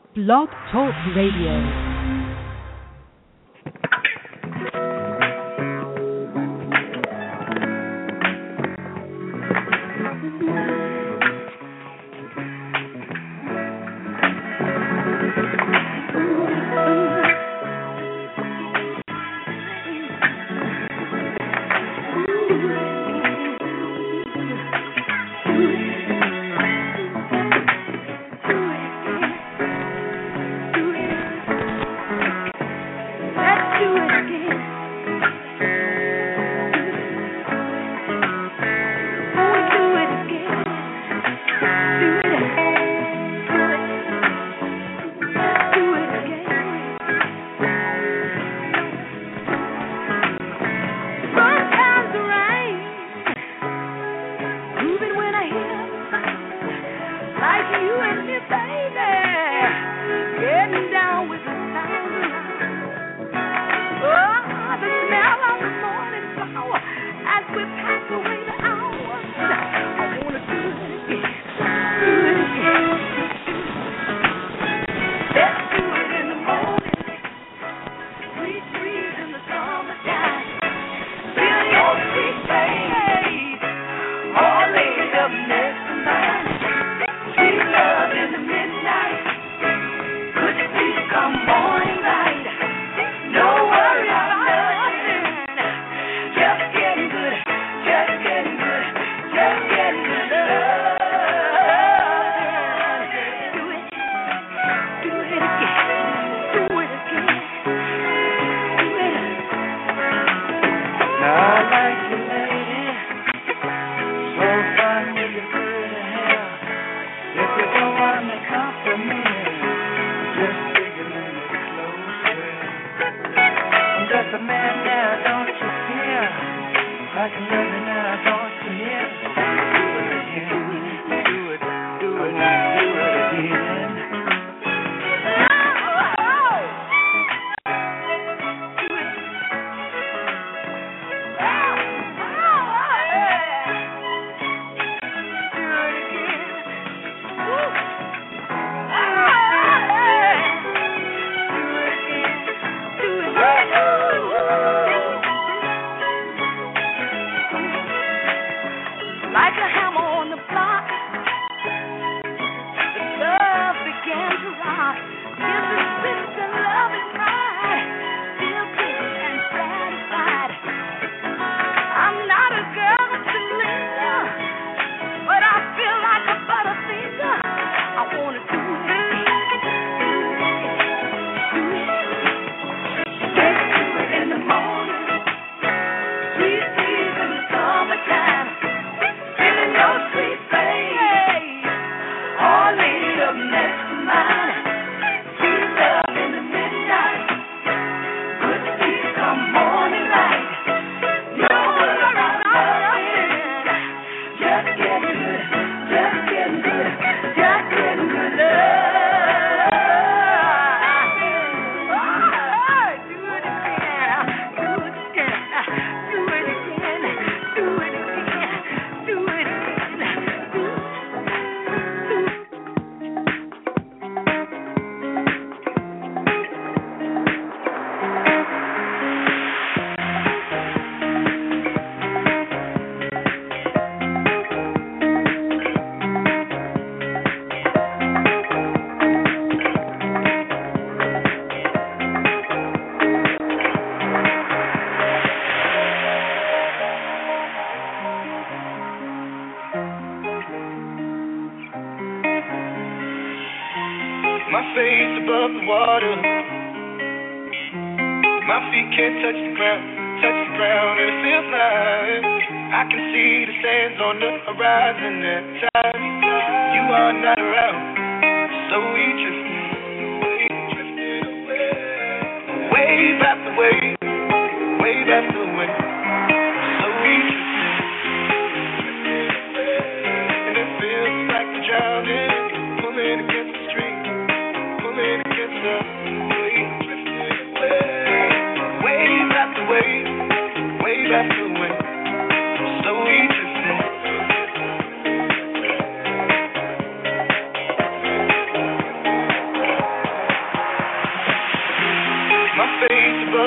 Blog Talk Radio.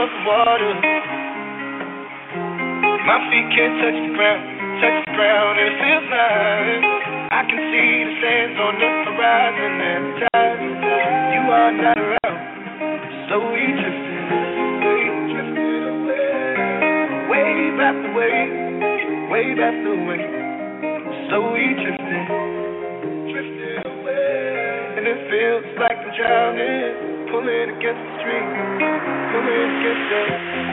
above the water. My feet can't touch the ground, and it feels nice. I can see the sands on the horizon every time you are not around. So we drifted away, wave after wave, wave after wave. So we drifted away, and it feels like I'm drowning, pulling against the stream, pulling against the.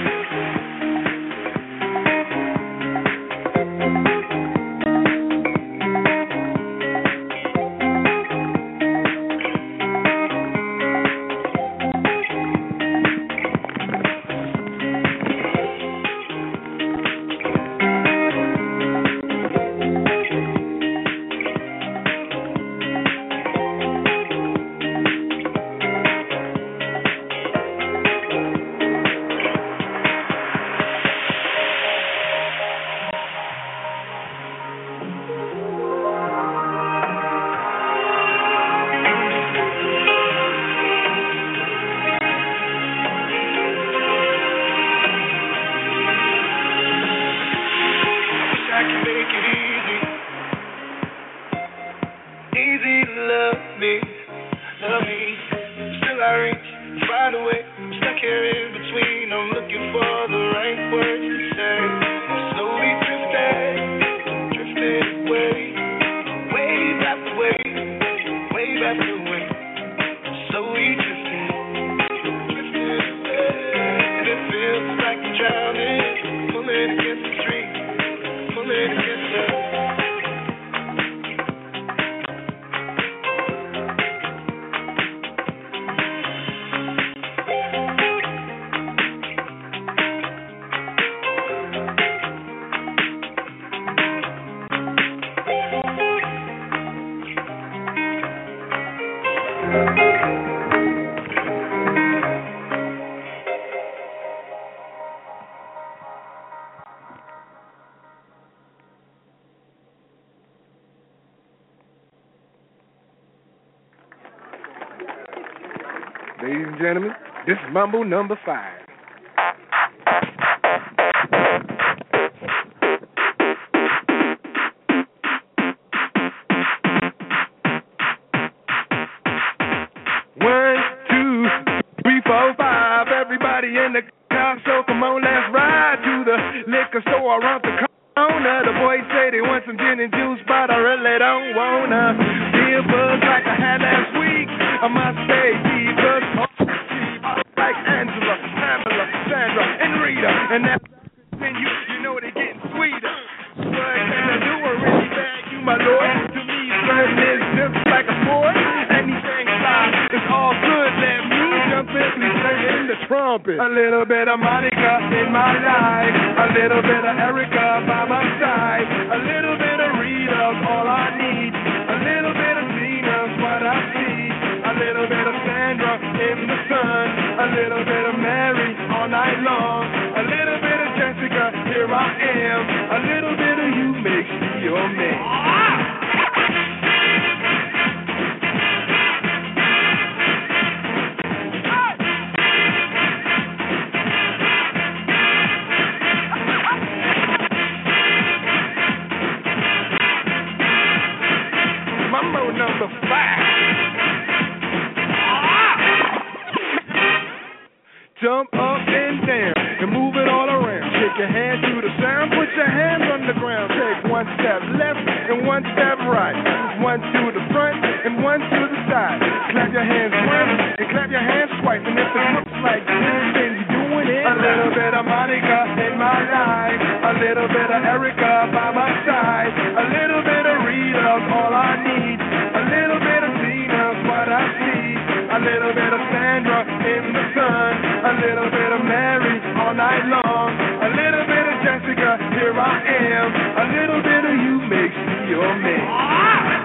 Ladies and gentlemen, this is Mambo number 5. Everybody in the car, so come on, let's ride to the liquor store around the corner. The boys say they want some gin and juice, but I really don't wanna be a buzz like I had last week. I must stay divas, like Angela, Pamela, Sandra, and Rita. And as I continue, you know they're getting sweeter. What can I do? I really bag you, my lord. To me, flirting is just like a sport. Anything fly, it's all good. Let me jump in, please play in the trumpet. A little bit of Monica in my life, a little bit of Erica by my side, a little bit of Rita's all I need, a little bit of Tina's what I see, a little bit of Sandra in the sun, a little bit of Mary all night long, a little bit of Jessica, here I am, a little bit of you makes me your man. Mambo number 5. Jump up and down and move it all around. Shake your hand to the sound, put your hands on the ground. Take one step left and one step right. One to the front and one to the side. Clap your hands once and clap your hands twice. And if it looks like this, then you're doing it. A little bit of Monica in my life, a little bit of Erica by my side, a little bit of Rita's all I need, a little bit of Tina's what I see, a little bit of Sandra in the sun, a little bit of Mary all night long, a little bit of Jessica, here I am, a little bit of you makes me your man.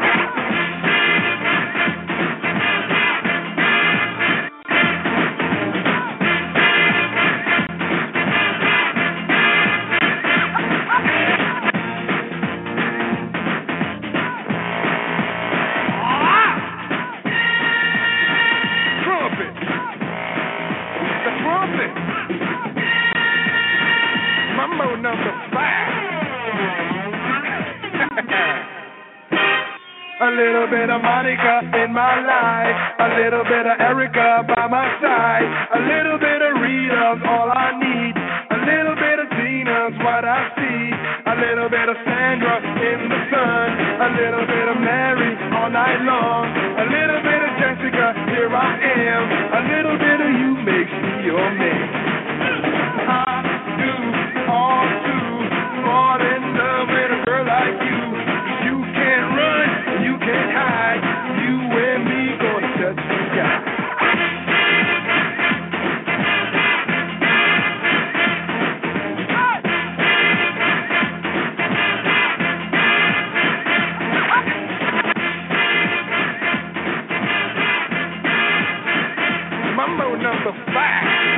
bit of Monica in my life, a little bit of Erica by my side, a little bit of Rita's all I need, a little bit of Tina's what I see, a little bit of Sandra in the sun, a little bit of Mary all night long, a little bit of Jessica, here I am, a little bit of you makes me your man. I do all to fall in love with a girl like you. You can't run, you can't hide, you and me gonna touch the sky. Mambo number 5.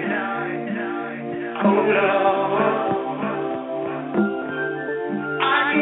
I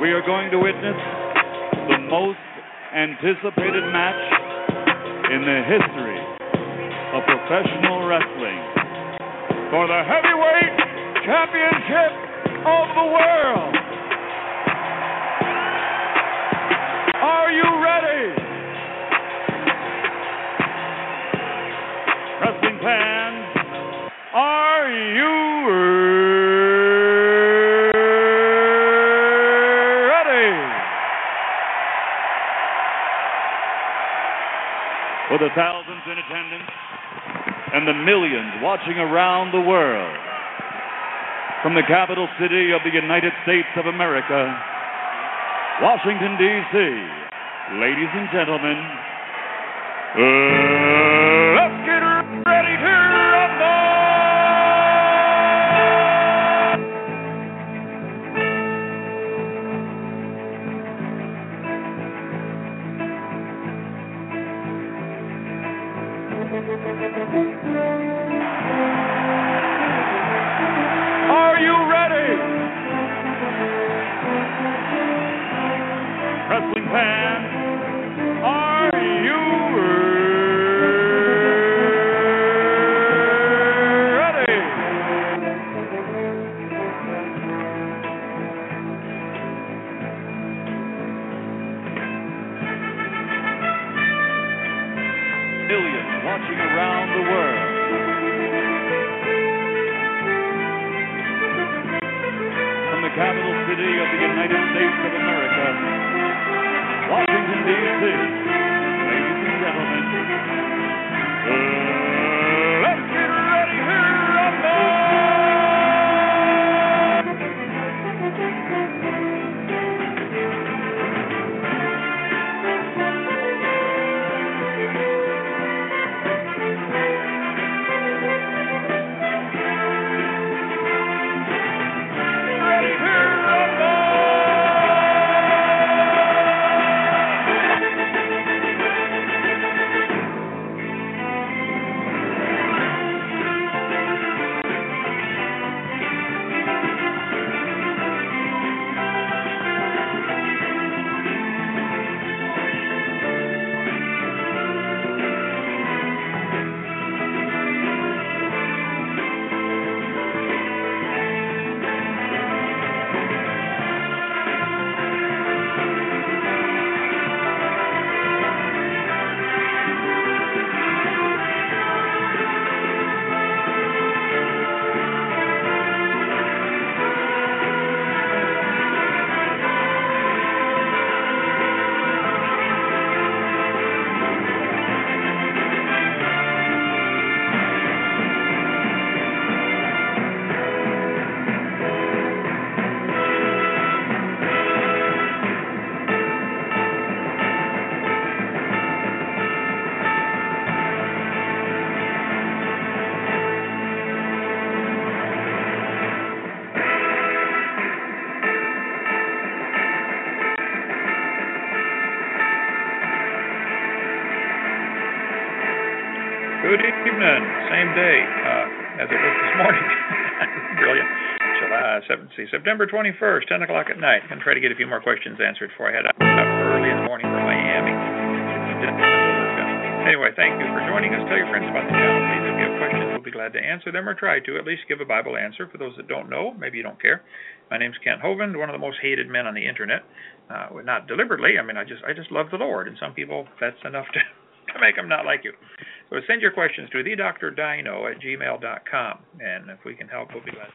we are going to witness the most anticipated match in the history of professional wrestling for the heavyweight championship of the world. Are you ready? Wrestling fans, are you ready? For the thousands in attendance and the millions watching around the world, from the capital city of the United States of America, Washington, D.C., ladies and gentlemen, let's get ready to rumble! Are you ready? Wrestling fans, are you ready? Millions watching around the world. From the capital city of the United States of America, Washington, D.C., ladies and gentlemen, let's get ready to rumble! Ready to rumble! Good evening. Same day as it was this morning. Brilliant. September 21st, 10 o'clock at night. I'm going to try to get a few more questions answered before I head out early in the morning for Miami. Anyway, thank you for joining us. Tell your friends about the channel. Please, if you have questions, we'll be glad to answer them or try to at least give a Bible answer. For those that don't know, maybe you don't care. My name's Kent Hovind, one of the most hated men on the internet. Not deliberately. I mean, I just love the Lord, and some people, that's enough to make them not like you. So send your questions to thedrdino@gmail.com, and if we can help, we'll be glad.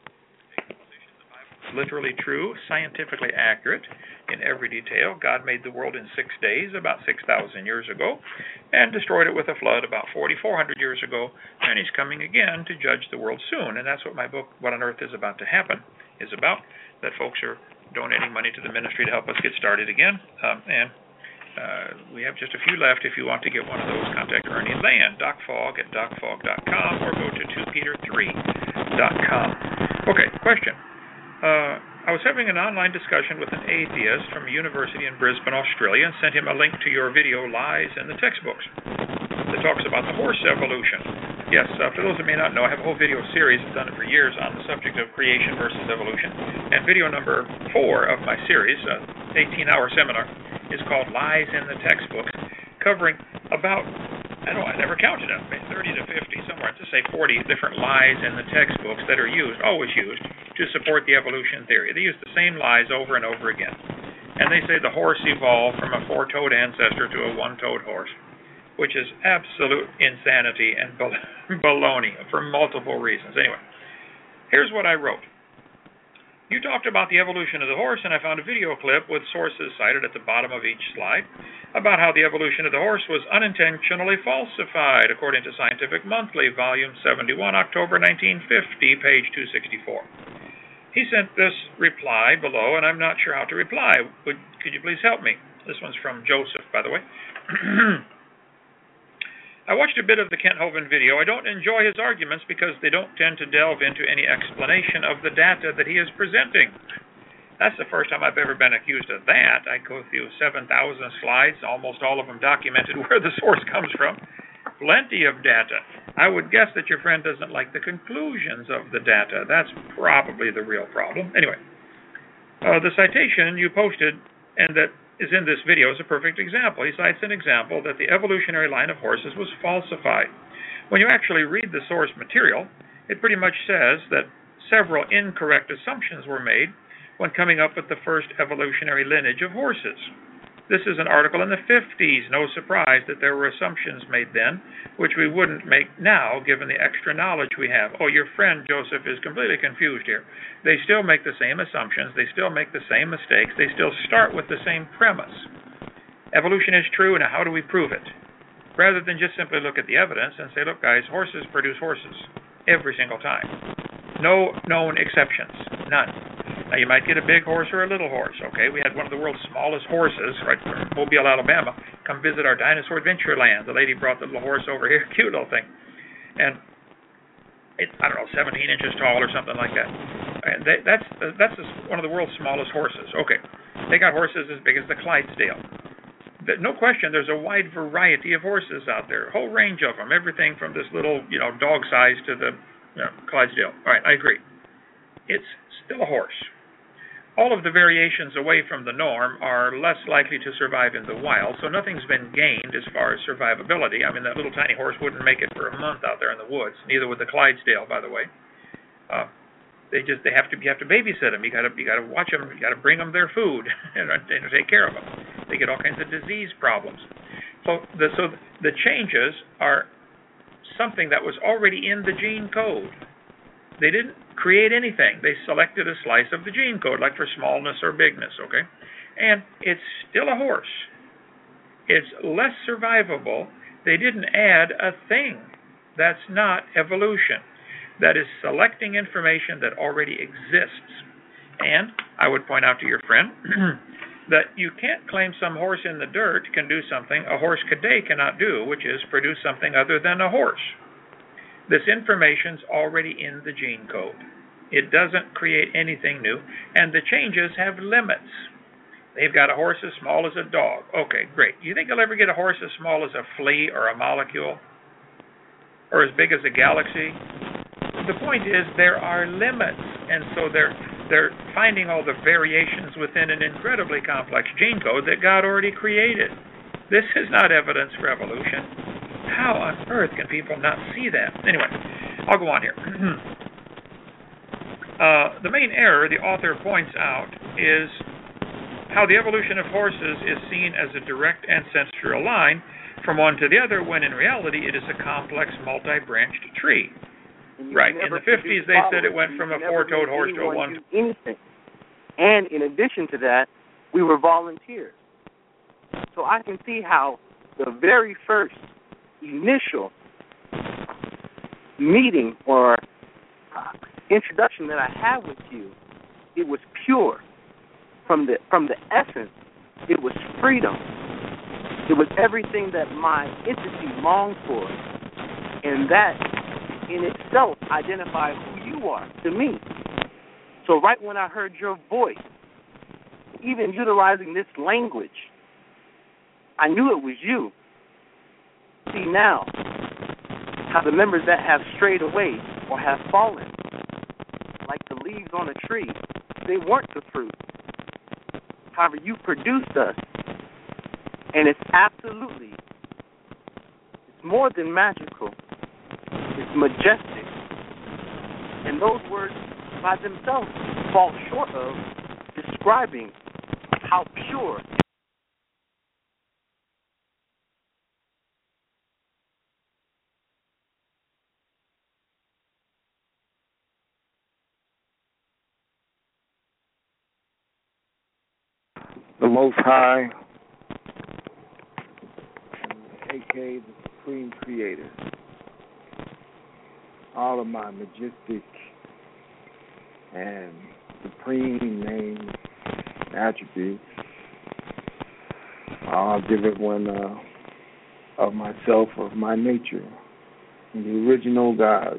It's literally true, scientifically accurate in every detail. God made the world in 6 days about 6,000 years ago and destroyed it with a flood about 4,400 years ago, and he's coming again to judge the world soon. And that's what my book, What on Earth is About to Happen, is about, that folks are donating money to the ministry to help us get started again. We have just a few left. If you want to get one of those, contact Ernie Land, DocFog at DocFog.com, or go to 2Peter3.com. Okay, question. I was having an online discussion with an atheist from a university in Brisbane, Australia, and sent him a link to your video, Lies in the Textbooks. that talks about the horse evolution. Yes, for those that may not know, I have a whole video series, I've done it for years, on the subject of creation versus evolution. And video number 4 of my series, 18-hour seminar, is called Lies in the Textbooks, covering about, I never counted them, 30 to 50, somewhere to say 40 different lies in the textbooks that are always used, to support the evolution theory. They use the same lies over and over again. And they say the horse evolved from a 4-toed ancestor to a 1-toed horse, which is absolute insanity and baloney for multiple reasons. Anyway, here's what I wrote. You talked about the evolution of the horse, and I found a video clip with sources cited at the bottom of each slide about how the evolution of the horse was unintentionally falsified, according to Scientific Monthly, Volume 71, October 1950, page 264. He sent this reply below, and I'm not sure how to reply. Could you please help me? This one's from Joseph, by the way. I watched a bit of the Kent Hovind video. I don't enjoy his arguments because they don't tend to delve into any explanation of the data that he is presenting. That's the first time I've ever been accused of that. I go through 7,000 slides, almost all of them documented where the source comes from. Plenty of data. I would guess that your friend doesn't like the conclusions of the data. That's probably the real problem. Anyway, the citation you posted and that is in this video is a perfect example. He cites an example that the evolutionary line of horses was falsified. When you actually read the source material, it pretty much says that several incorrect assumptions were made when coming up with the first evolutionary lineage of horses. This is an article in the 50s. No surprise that there were assumptions made then, which we wouldn't make now given the extra knowledge we have. Oh, your friend Joseph is completely confused here. They still make the same assumptions. They still make the same mistakes. They still start with the same premise. Evolution is true, and how do we prove it? Rather than just simply look at the evidence and say, look, guys, horses produce horses every single time. No known exceptions. None. Now, you might get a big horse or a little horse, okay? We had one of the world's smallest horses, right from Mobile, Alabama, come visit our dinosaur adventure land. The lady brought the little horse over here, cute little thing. And it's, 17 inches tall or something like that. And that's one of the world's smallest horses. Okay, they got horses as big as the Clydesdale. No question, there's a wide variety of horses out there, a whole range of them, everything from this little, dog size to the Clydesdale. All right, I agree. It's still a horse. All of the variations away from the norm are less likely to survive in the wild, so nothing's been gained as far as survivability. I mean, that little tiny horse wouldn't make it for a month out there in the woods. Neither would the Clydesdale, by the way. You have to babysit them. You got to watch them. You got to bring them their food and take care of them. They get all kinds of disease problems. So the changes are something that was already in the gene code. They didn't create anything. They selected a slice of the gene code, like for smallness or bigness, okay? And it's still a horse. It's less survivable. They didn't add a thing. That's not evolution. That is selecting information that already exists. And I would point out to your friend that you can't claim some horse in the dirt can do something a horse today cannot do, which is produce something other than a horse. This information's already in the gene code. It doesn't create anything new, and the changes have limits. They've got a horse as small as a dog. Okay, great. Do you think you'll ever get a horse as small as a flea or a molecule? Or as big as a galaxy? The point is there are limits, and so they're finding all the variations within an incredibly complex gene code that God already created. This is not evidence for evolution. How on earth can people not see that? Anyway, I'll go on here. The main error the author points out is how the evolution of horses is seen as a direct ancestral line from one to the other, when in reality it is a complex, multi-branched tree. Right. In the 50s, they said it went from a 4-toed horse to a 1-toed. Anything. And in addition to that, we were volunteers. So I can see how the very first initial meeting or introduction that I had with you, it was pure. From the essence, it was freedom. It was everything that my entity longed for. And that in itself identified who you are to me. So right when I heard your voice, even utilizing this language, I knew it was you. see now how the members that have strayed away or have fallen, like the leaves on a tree, they weren't the fruit. However, you produced us, and it's more than magical. It's majestic. And those words by themselves fall short of describing how pure the Most High, a.k.a. the Supreme Creator. All of my majestic and supreme names, attributes, I'll give it one of myself, of my nature, and the original God.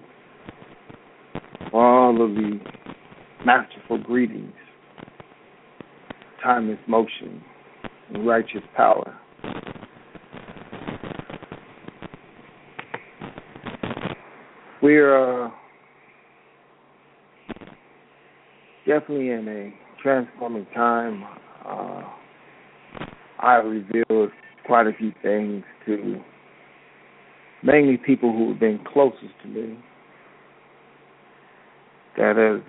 All of the masterful greetings, timeless motion, and righteous power. We're definitely in a transforming time. I've revealed quite a few things to mainly people who have been closest to me. That is,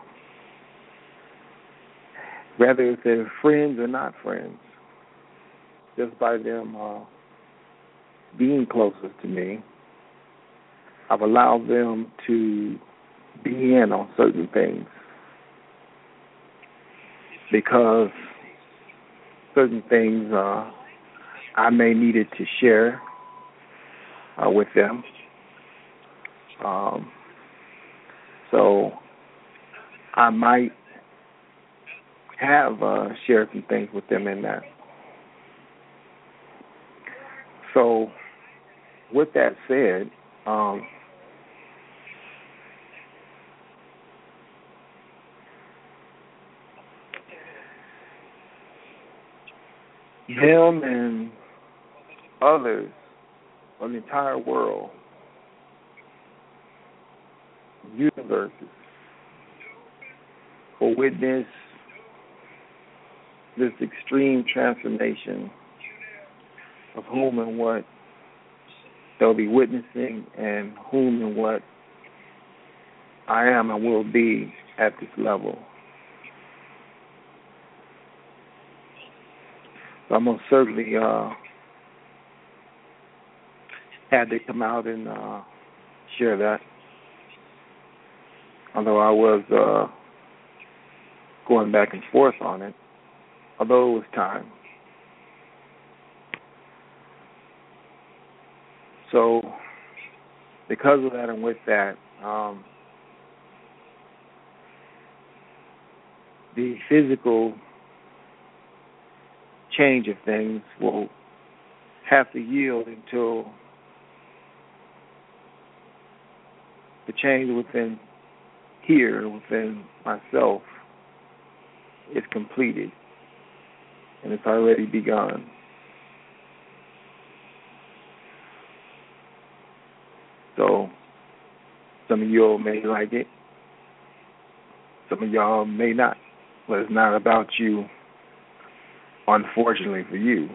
whether if they're friends or not friends, just by them being closest to me, I've allowed them to be in on certain things because certain things I may needed to share with them. So I might have shared some things with them in that. So with that said, them and others on the entire world, universes, will witness this extreme transformation of whom and what they'll be witnessing and whom and what I am and will be at this level. So I'm most certainly had to come out and share that. Although I was going back and forth on it, although it was time. So because of that and with that, the physical change of things will have to yield until the change within here, within myself, is completed. And it's already begun. So some of y'all may like it. Some of y'all may not. But it's not about you, unfortunately for you,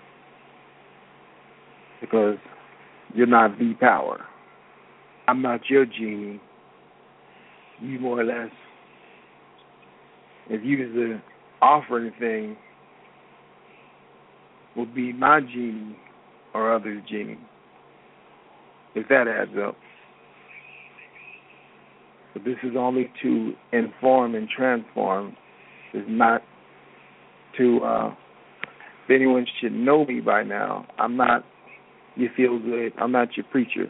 because you're not the power. I'm not your genie. You more or less, if you was to offer anything, will be my genie or others' genie, if that adds up. But this is only to inform and transform. It's not to, if anyone should know me by now, I'm not your feel good, I'm not your preacher.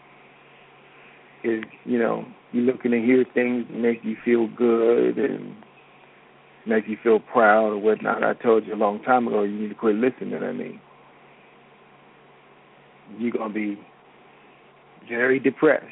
If, you're looking to hear things that make you feel good and make you feel proud or whatnot, I told you a long time ago, you need to quit listening to me. You're going to be very depressed.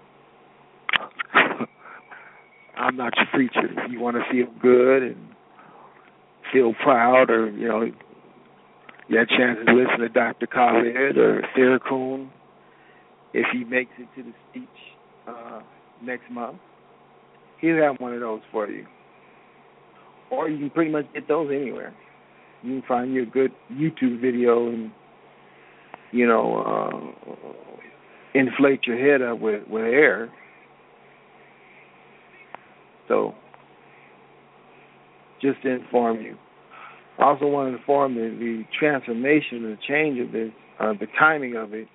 I'm not your preacher. If you want to feel good and feel proud or, You had a chance to listen to Dr. Khaled or Sarah Kuhn if he makes it to the speech next month. He'll have one of those for you. Or you can pretty much get those anywhere. You can find you a good YouTube video and, inflate your head up with air. So, just to inform you. I also want to inform you the transformation and the change of this, the timing of it,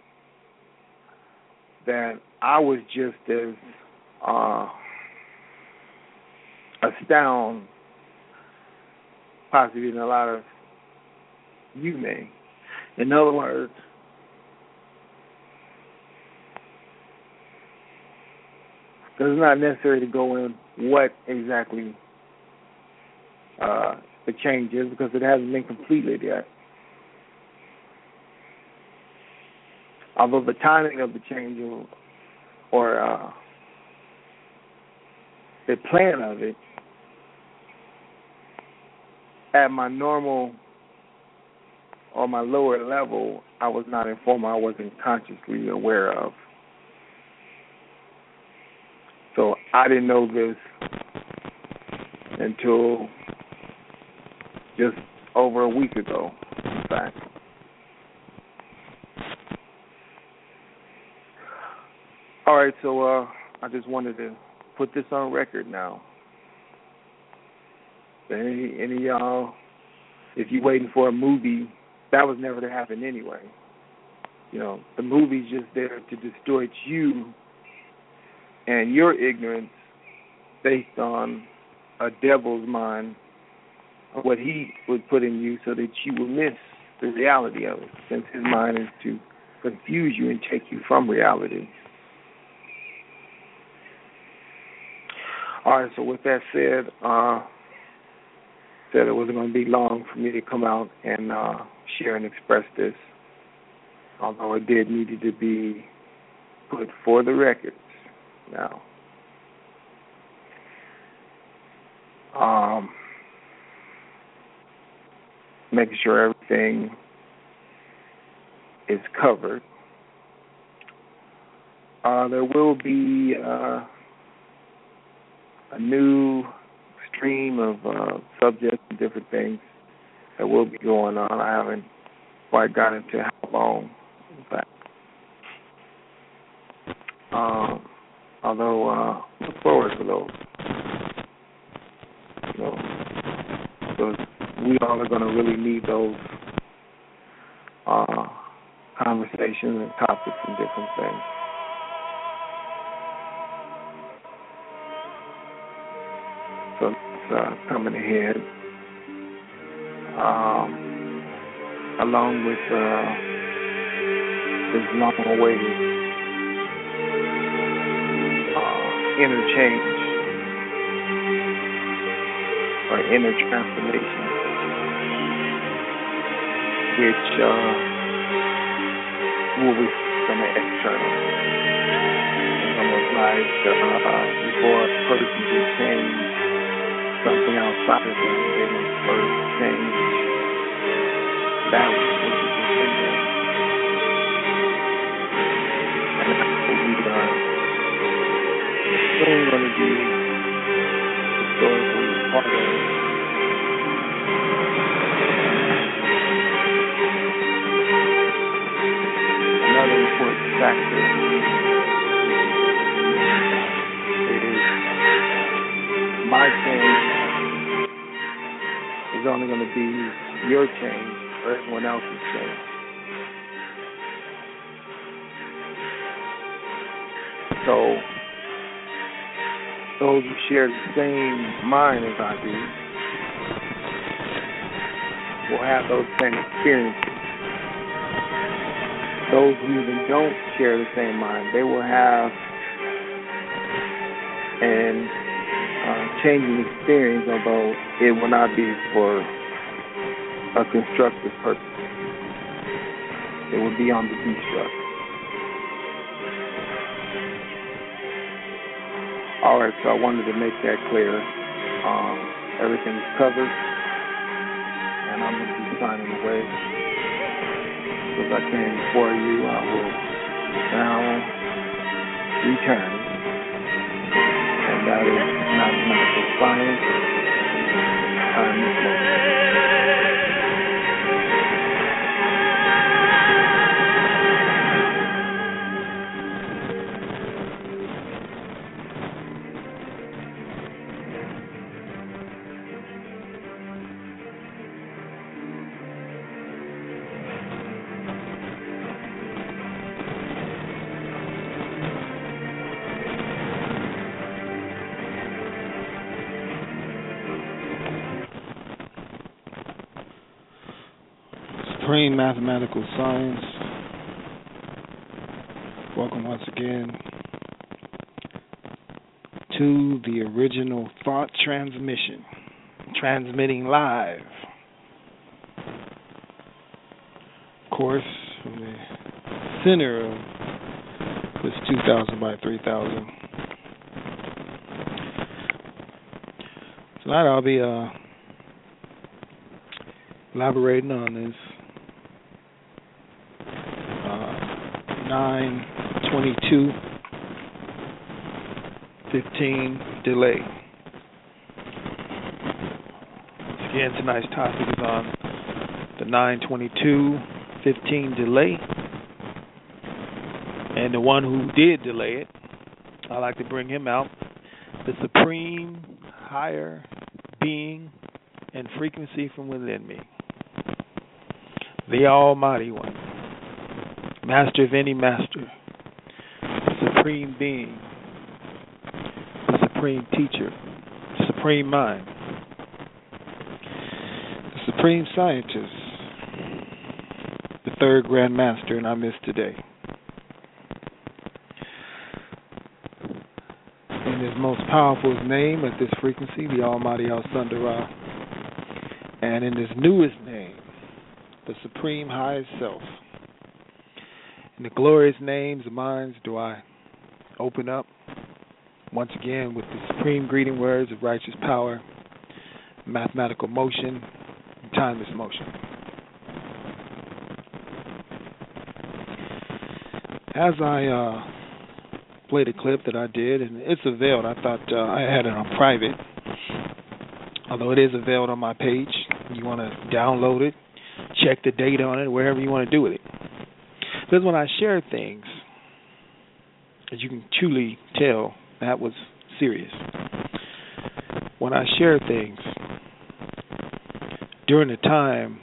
that I was just as astounded, possibly than a lot of you may. In other words, because it's not necessary to go in what exactly the change is, because it hasn't been completed yet. Although the timing of the change or the plan of it, at my normal or my lower level, I was not informed, I wasn't consciously aware of. So I didn't know this until just over a week ago, in fact. All right, so I just wanted to put this on record now. Any of y'all, if you're waiting for a movie, that was never to happen anyway. The movie's just there to distort you and your ignorance based on a devil's mind of what he would put in you so that you will miss the reality of it, since his mind is to confuse you and take you from reality. All right, so with that said, said it wasn't going to be long for me to come out and share and express this, although it did need to be put for the records now. Making sure everything is covered. There will be a new stream of subjects and different things that will be going on. I haven't quite got into how long, in fact. Although look forward to those. Because we all are going to really need those conversations and topics and different things. So it's coming ahead, along with this long-awaited interchange or inner transformation, which will be from the external. It's almost like before a person gets changed, something outside of them, they must first change that which is within them. And that's what we are soon going to be historically part of. Another important factor is my change is only going to be your change or everyone else's change. So those who share the same mind as I do will have those same experiences. Those who even don't share the same mind, they will have an changing experience, although it will not be for a constructive purpose. It will be on the destructive. All right, so I wanted to make that clear. Everything's covered, and I'm going to be signing away. as I came before you, I will now return. And that is mathematical science, time is motion. Supreme Mathematical Science. Welcome once again to the original thought transmission, transmitting live. Of course, from the center of this 2000 by 3000. Tonight I'll be elaborating on this 9/22/15 delay. Again, tonight's topic is on the 9/22/15 delay, and the one who did delay it. I like to bring him out, the supreme higher being and frequency from within me, the Almighty One, Master of any master, Supreme Being, the Supreme Teacher, Supreme Mind, the Supreme Scientist, the Third Grand Master in our midst today. In His most powerful name at this frequency, the Almighty Al-Sundara, and in His newest name, the Supreme Highest Self. In the glorious names of minds do I open up once again with the supreme greeting words of righteous power, mathematical motion, and timeless motion. As I played a clip that I did, and it's availed, I thought I had it on private, although it is availed on my page. You want to download it, check the date on it, wherever you want to do with it. Because when I share things, as you can truly tell, that was serious. When I share things during the time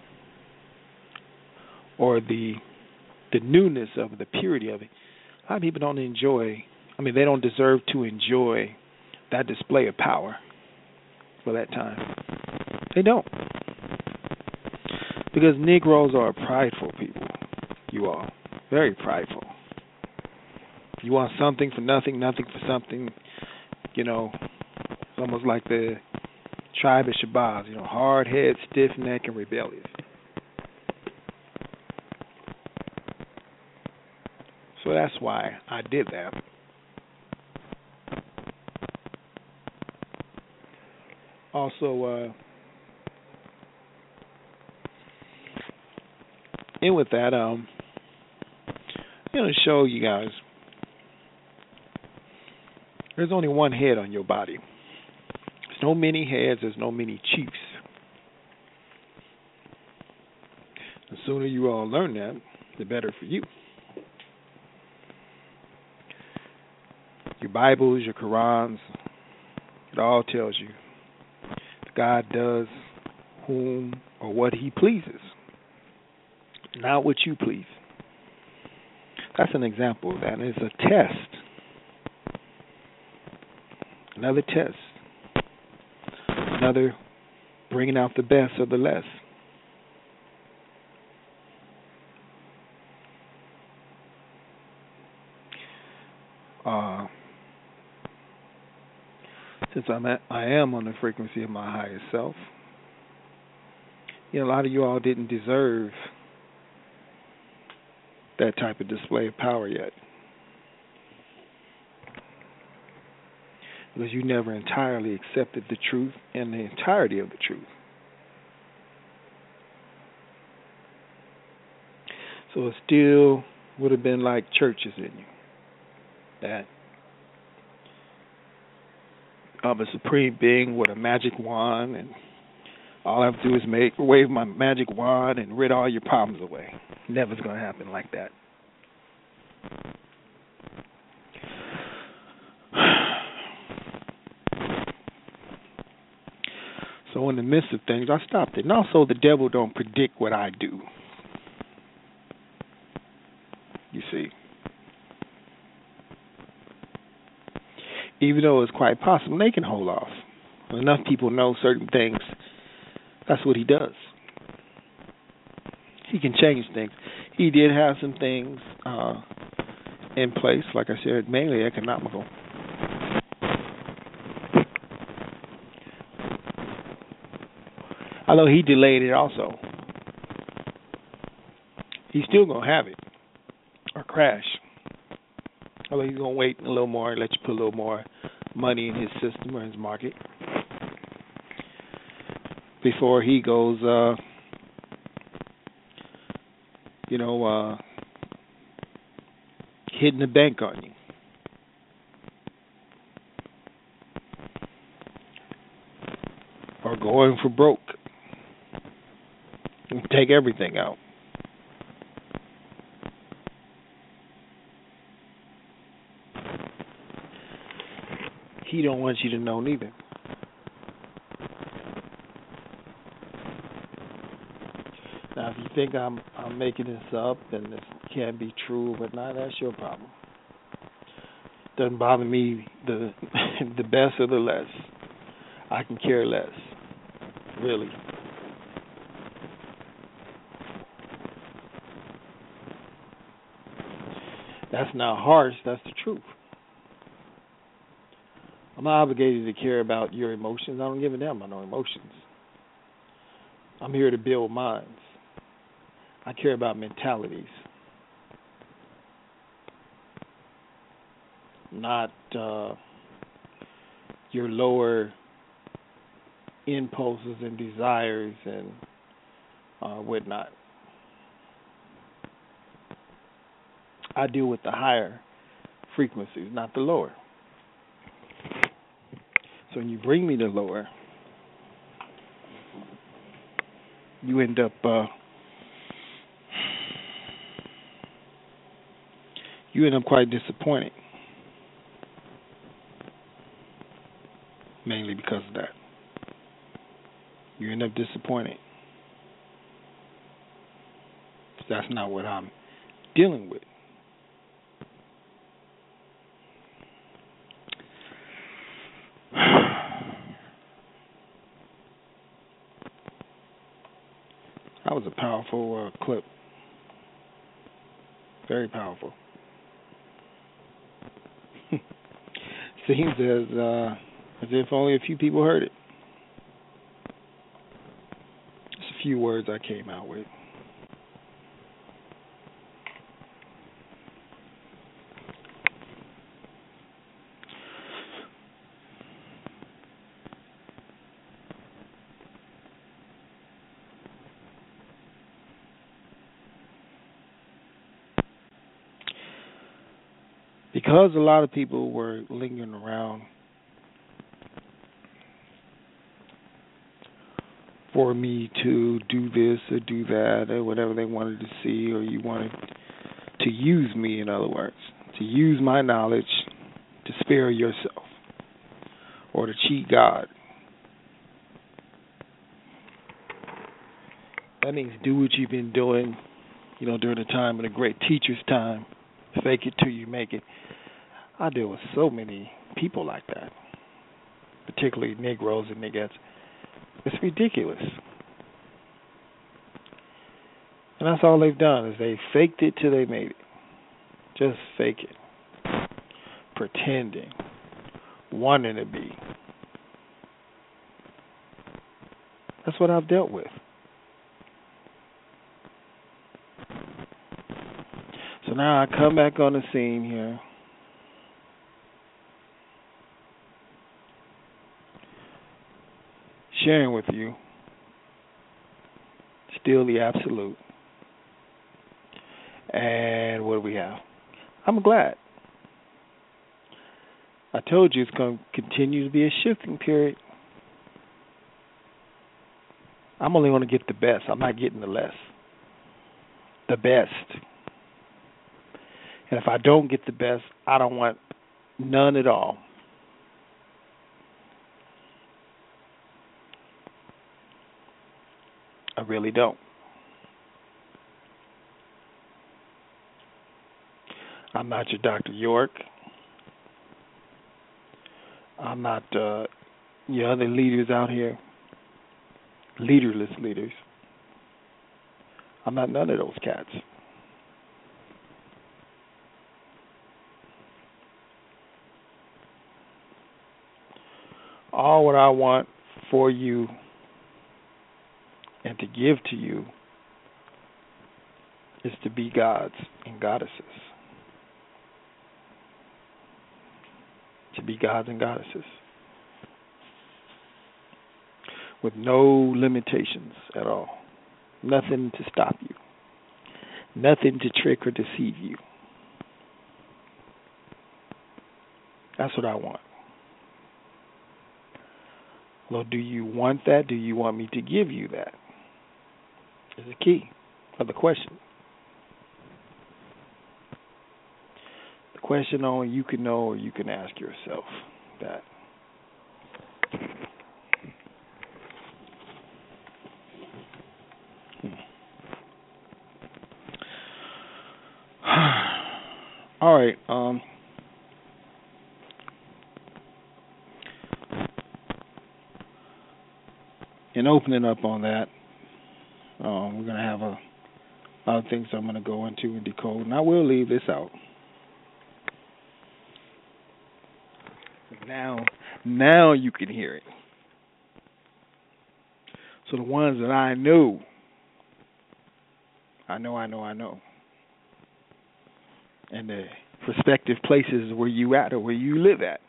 or the newness of it, the purity of it, a lot of people don't enjoy, they don't deserve to enjoy that display of power for that time. They don't. Because Negroes are prideful people. You are very prideful. You want something for nothing, nothing for something. It's almost like the tribe of Shabazz, hard-headed, stiff-necked, and rebellious. So that's why I did that. Also, and with that, to show you guys, there's only one head on your body. There's no many heads, there's no many chiefs. The sooner you all learn that, the better for you. Your Bibles, your Qurans, it all tells you God does whom or what He pleases, not what you please. That's an example of that. And it's a test. Another test. Another bringing out the best of the less. Since I am on the frequency of my highest self, a lot of you all didn't deserve that type of display of power yet, because you never entirely accepted the truth and the entirety of the truth. So it still would have been like churches in you. That of a supreme being with a magic wand, and all I have to do is wave my magic wand and rid all your problems away. Never's going to happen like that. So in the midst of things, I stopped it. And also, the devil don't predict what I do. You see. Even though it's quite possible they can hold off. Enough people know certain things. That's what he does. He can change things. He did have some things in place, like I said, mainly economical. Although he delayed it also. He's still going to have it or crash. Although he's going to wait a little more and let you put a little more money in his system or his market before he goes, hitting the bank on you. Or going for broke. And take everything out. He don't want you to know neither. Now, if you think I'm making this up and this can't be true, but not, that's your problem. Doesn't bother me the best or the less. I can care less, really. That's not harsh. That's the truth. I'm not obligated to care about your emotions. I don't give a damn about no emotions. I'm here to build minds. I care about mentalities, not your lower impulses and desires and whatnot. I deal with the higher frequencies, not the lower. So when you bring me the lower, you end up quite disappointed, mainly because of that. You end up disappointed. That's not what I'm dealing with. That was a powerful clip. Very powerful. Seems as if only a few people heard it. Just a few words I came out with. Because a lot of people were lingering around for me to do this or do that or whatever they wanted to see, or you wanted to use me, in other words, to use my knowledge to spare yourself or to cheat God. That means do what you've been doing, during the time of the great teacher's time. Fake it till you make it. I deal with so many people like that, particularly Negroes and niggas. It's ridiculous. And that's all they've done is they faked it till they made it. Just fake it. Pretending. Wanting to be. That's what I've dealt with. So now I come back on the scene here. Sharing with you still the absolute. And what do we have? I'm glad. I told you it's going to continue to be a shifting period. I'm only going to get the best. I'm not getting the less. The best. And if I don't get the best, I don't want none at all. I really don't. I'm not your Dr. York. I'm not your other leaders out here. Leaderless leaders. I'm not none of those cats. All what I want for you and to give to you is to be gods and goddesses. To be gods and goddesses. With no limitations at all. Nothing to stop you. Nothing to trick or deceive you. That's what I want. Well, do you want that? Do you want me to give you that? Is the key of the question. The question only you can know or you can ask yourself that. All right. In opening up on that, we're going to have a lot of things I'm going to go into and decode, and I will leave this out. Now you can hear it. So the ones that I know, and the prospective places where you at or where you live at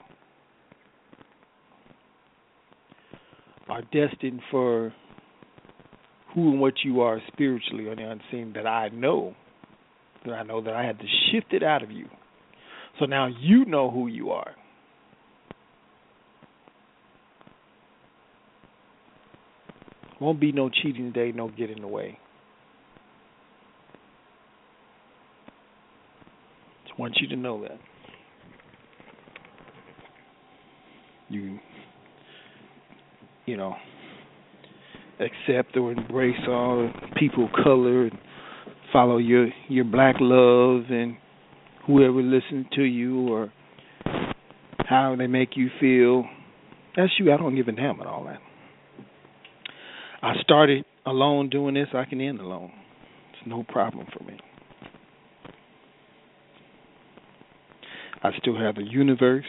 are destined for who and what you are spiritually on the unseen that I know that I had to shift it out of you. So now you know who you are. Won't be no cheating today, no getting away. Just want you to know that. You know, accept or embrace all people of color and follow your black love and whoever listens to you or how they make you feel. That's you. I don't give a damn about all that. I started alone doing this. I can end alone. It's no problem for me. I still have the universe,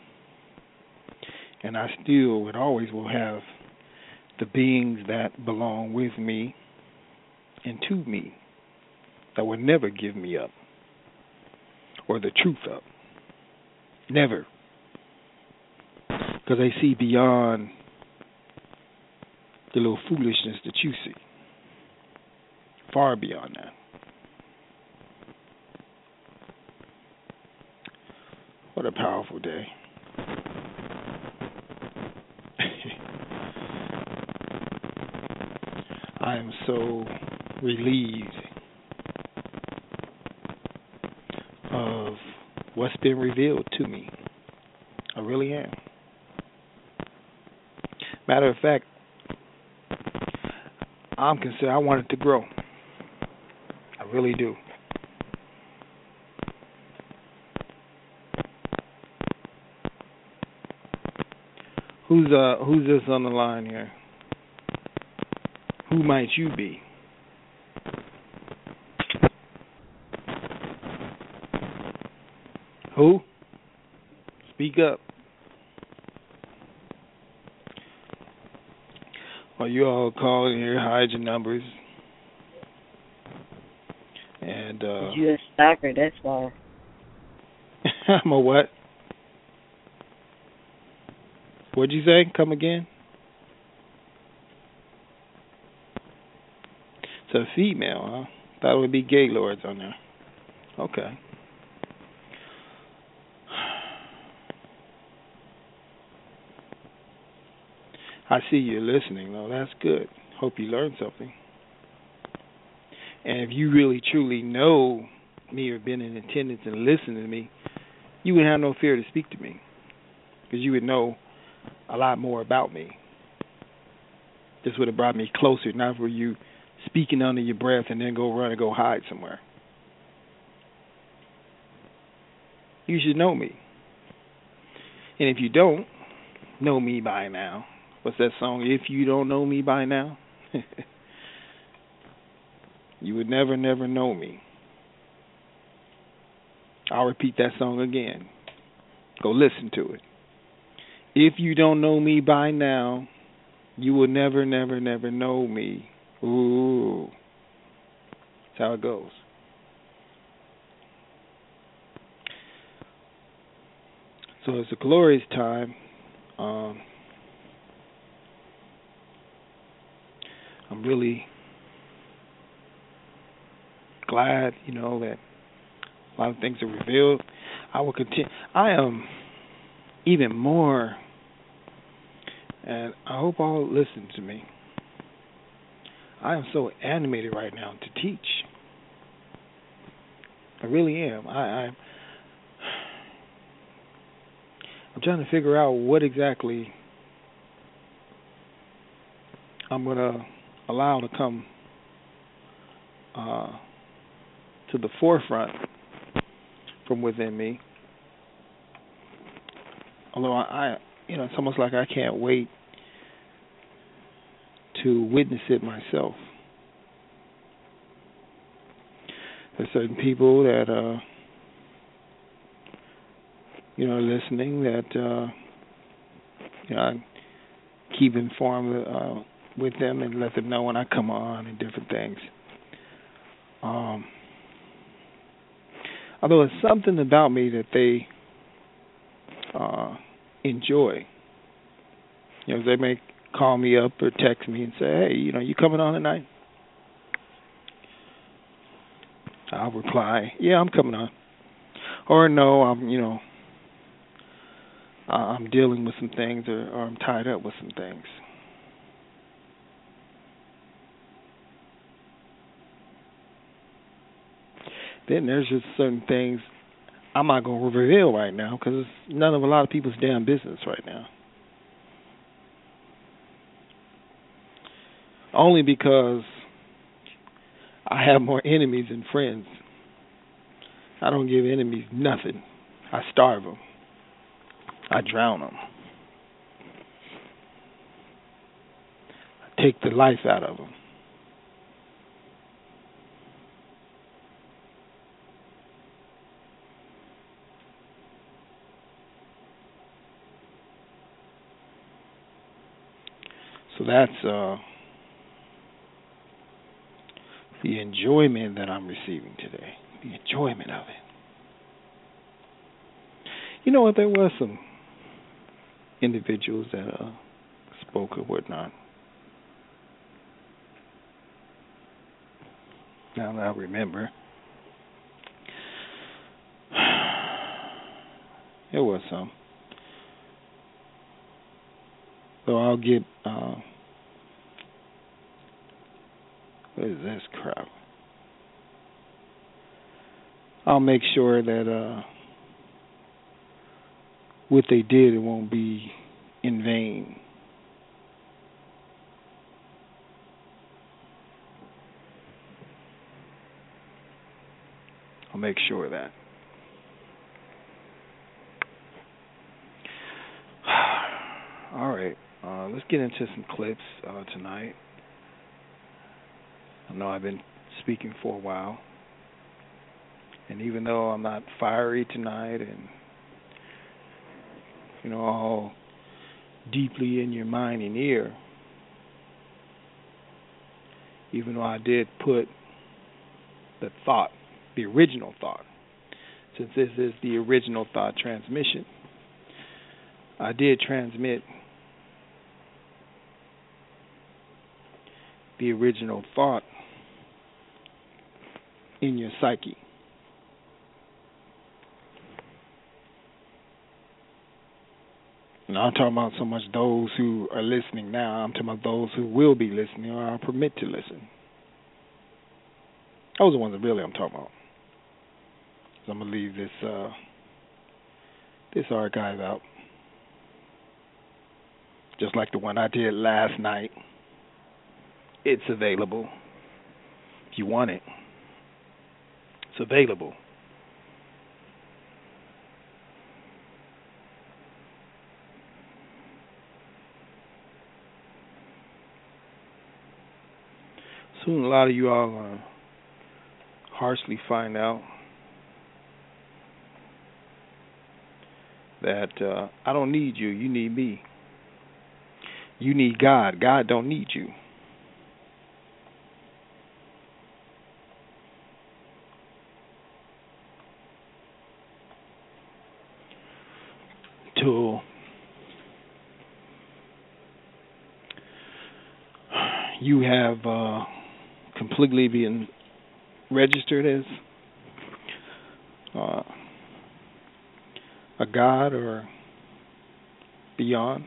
and I still and always will have the beings that belong with me and to me that will never give me up or the truth up. Never. Because they see beyond the little foolishness that you see. Far beyond that. What a powerful day. I am so relieved of what's been revealed to me. I really am. Matter of fact, I'm concerned. I want it to grow. I really do. Who's this on the line here? Who might you be? Who? Speak up. Or you all call in here, hide your numbers. And you're a stalker, that's why. I'm a what? What'd you say? Come again? It's a female, huh? Thought it would be gay lords on there. Okay. I see you're listening, though. That's good. Hope you learned something. And if you really, truly know me or been in attendance and listened to me, you would have no fear to speak to me because you would know a lot more about me. This would have brought me closer, not for you speaking under your breath and then go run and go hide somewhere. You should know me. And if you don't know me by now, what's that song? If you don't know me by now, you would never, never know me. I'll repeat that song again. Go listen to it. If you don't know me by now, you will never, never, never know me. Ooh. That's how it goes. So it's a glorious time. I'm really glad, that a lot of things are revealed. I will continue. I am even more, and I hope all listen to me. I am so animated right now to teach. I really am. I'm trying to figure out what exactly I'm going to allow to come to the forefront from within me. Although it's almost like I can't wait to witness it myself. There's certain people that listening that I keep informed with them and let them know when I come on and different things. Although it's something about me that they enjoy. They may call me up or text me and say, hey, you coming on tonight? I'll reply, yeah, I'm coming on. Or no, I'm dealing with some things or I'm tied up with some things. Then there's just certain things I'm not going to reveal right now because it's none of a lot of people's damn business right now. Only because I have more enemies than friends. I don't give enemies nothing. I starve them. I drown them. I take the life out of them. So that's the enjoyment that I'm receiving today. The enjoyment of it. You know what? There were some individuals that spoke or whatnot. Now that I remember, there was some. So I'll get, what is this crap? I'll make sure that what they did, it won't be in vain. I'll make sure of that. All right, let's get into some clips tonight. I know I've been speaking for a while, and even though I'm not fiery tonight and all deeply in your mind and ear, even though I did put the thought, the original thought, since this is the original thought transmission, I did transmit the original thought in your psyche. And I'm talking about so much those who are listening now. I'm talking about those who will be listening or are permitted to listen. Those are the ones that really I'm talking about. So I'm going to leave this archive out. Just like the one I did last night. It's available. If you want it, it's available. Soon a lot of you all are going to harshly find out that I don't need you, you need me. You need God. God don't need you. Till you have completely been registered as a God or beyond.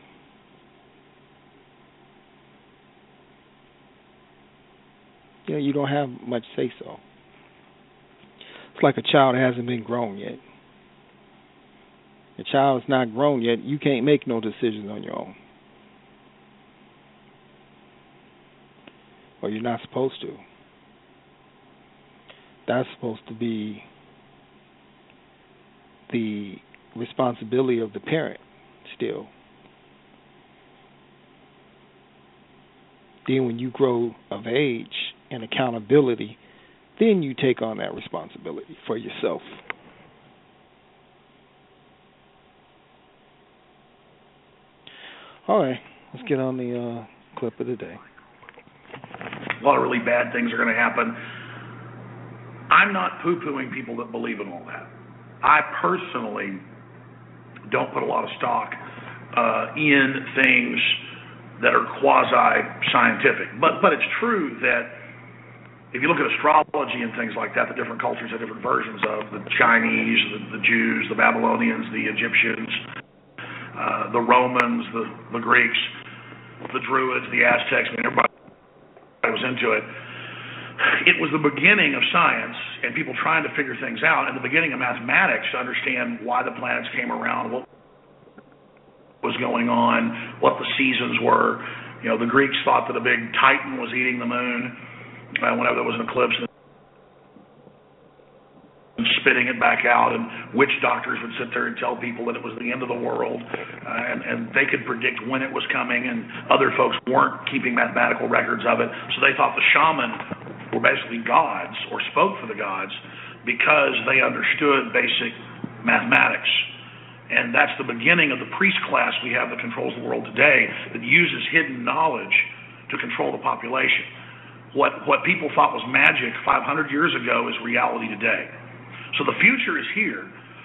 Yeah, you don't have much say-so. It's like a child that hasn't been grown yet. A child is not grown yet. You can't make no decisions on your own. Or you're not supposed to. That's supposed to be the responsibility of the parent still. Then when you grow of age and accountability, then you take on that responsibility for yourself. All right, let's get on the clip of the day. A lot of really bad things are going to happen. I'm not poo-pooing people that believe in all that. I personally don't put a lot of stock in things that are quasi-scientific. But it's true that if you look at astrology and things like that, the different cultures have different versions of the Chinese, the Jews, the Babylonians, the Egyptians, the Romans, the Greeks, the Druids, the Aztecs. I mean, everybody was into it. It was the beginning of science and people trying to figure things out, and the beginning of mathematics to understand why the planets came around, what was going on, what the seasons were. You know, the Greeks thought that a big Titan was eating the moon whenever there was an eclipse and spitting it back out, and witch doctors would sit there and tell people that it was the end of the world, and they could predict when it was coming, and other folks weren't keeping mathematical records of it, so they thought the shaman were basically gods or spoke for the gods because they understood basic mathematics. And that's the beginning of the priest class we have that controls the world today, that uses hidden knowledge to control the population. What people thought was magic 500 years ago is reality today. So the future is here.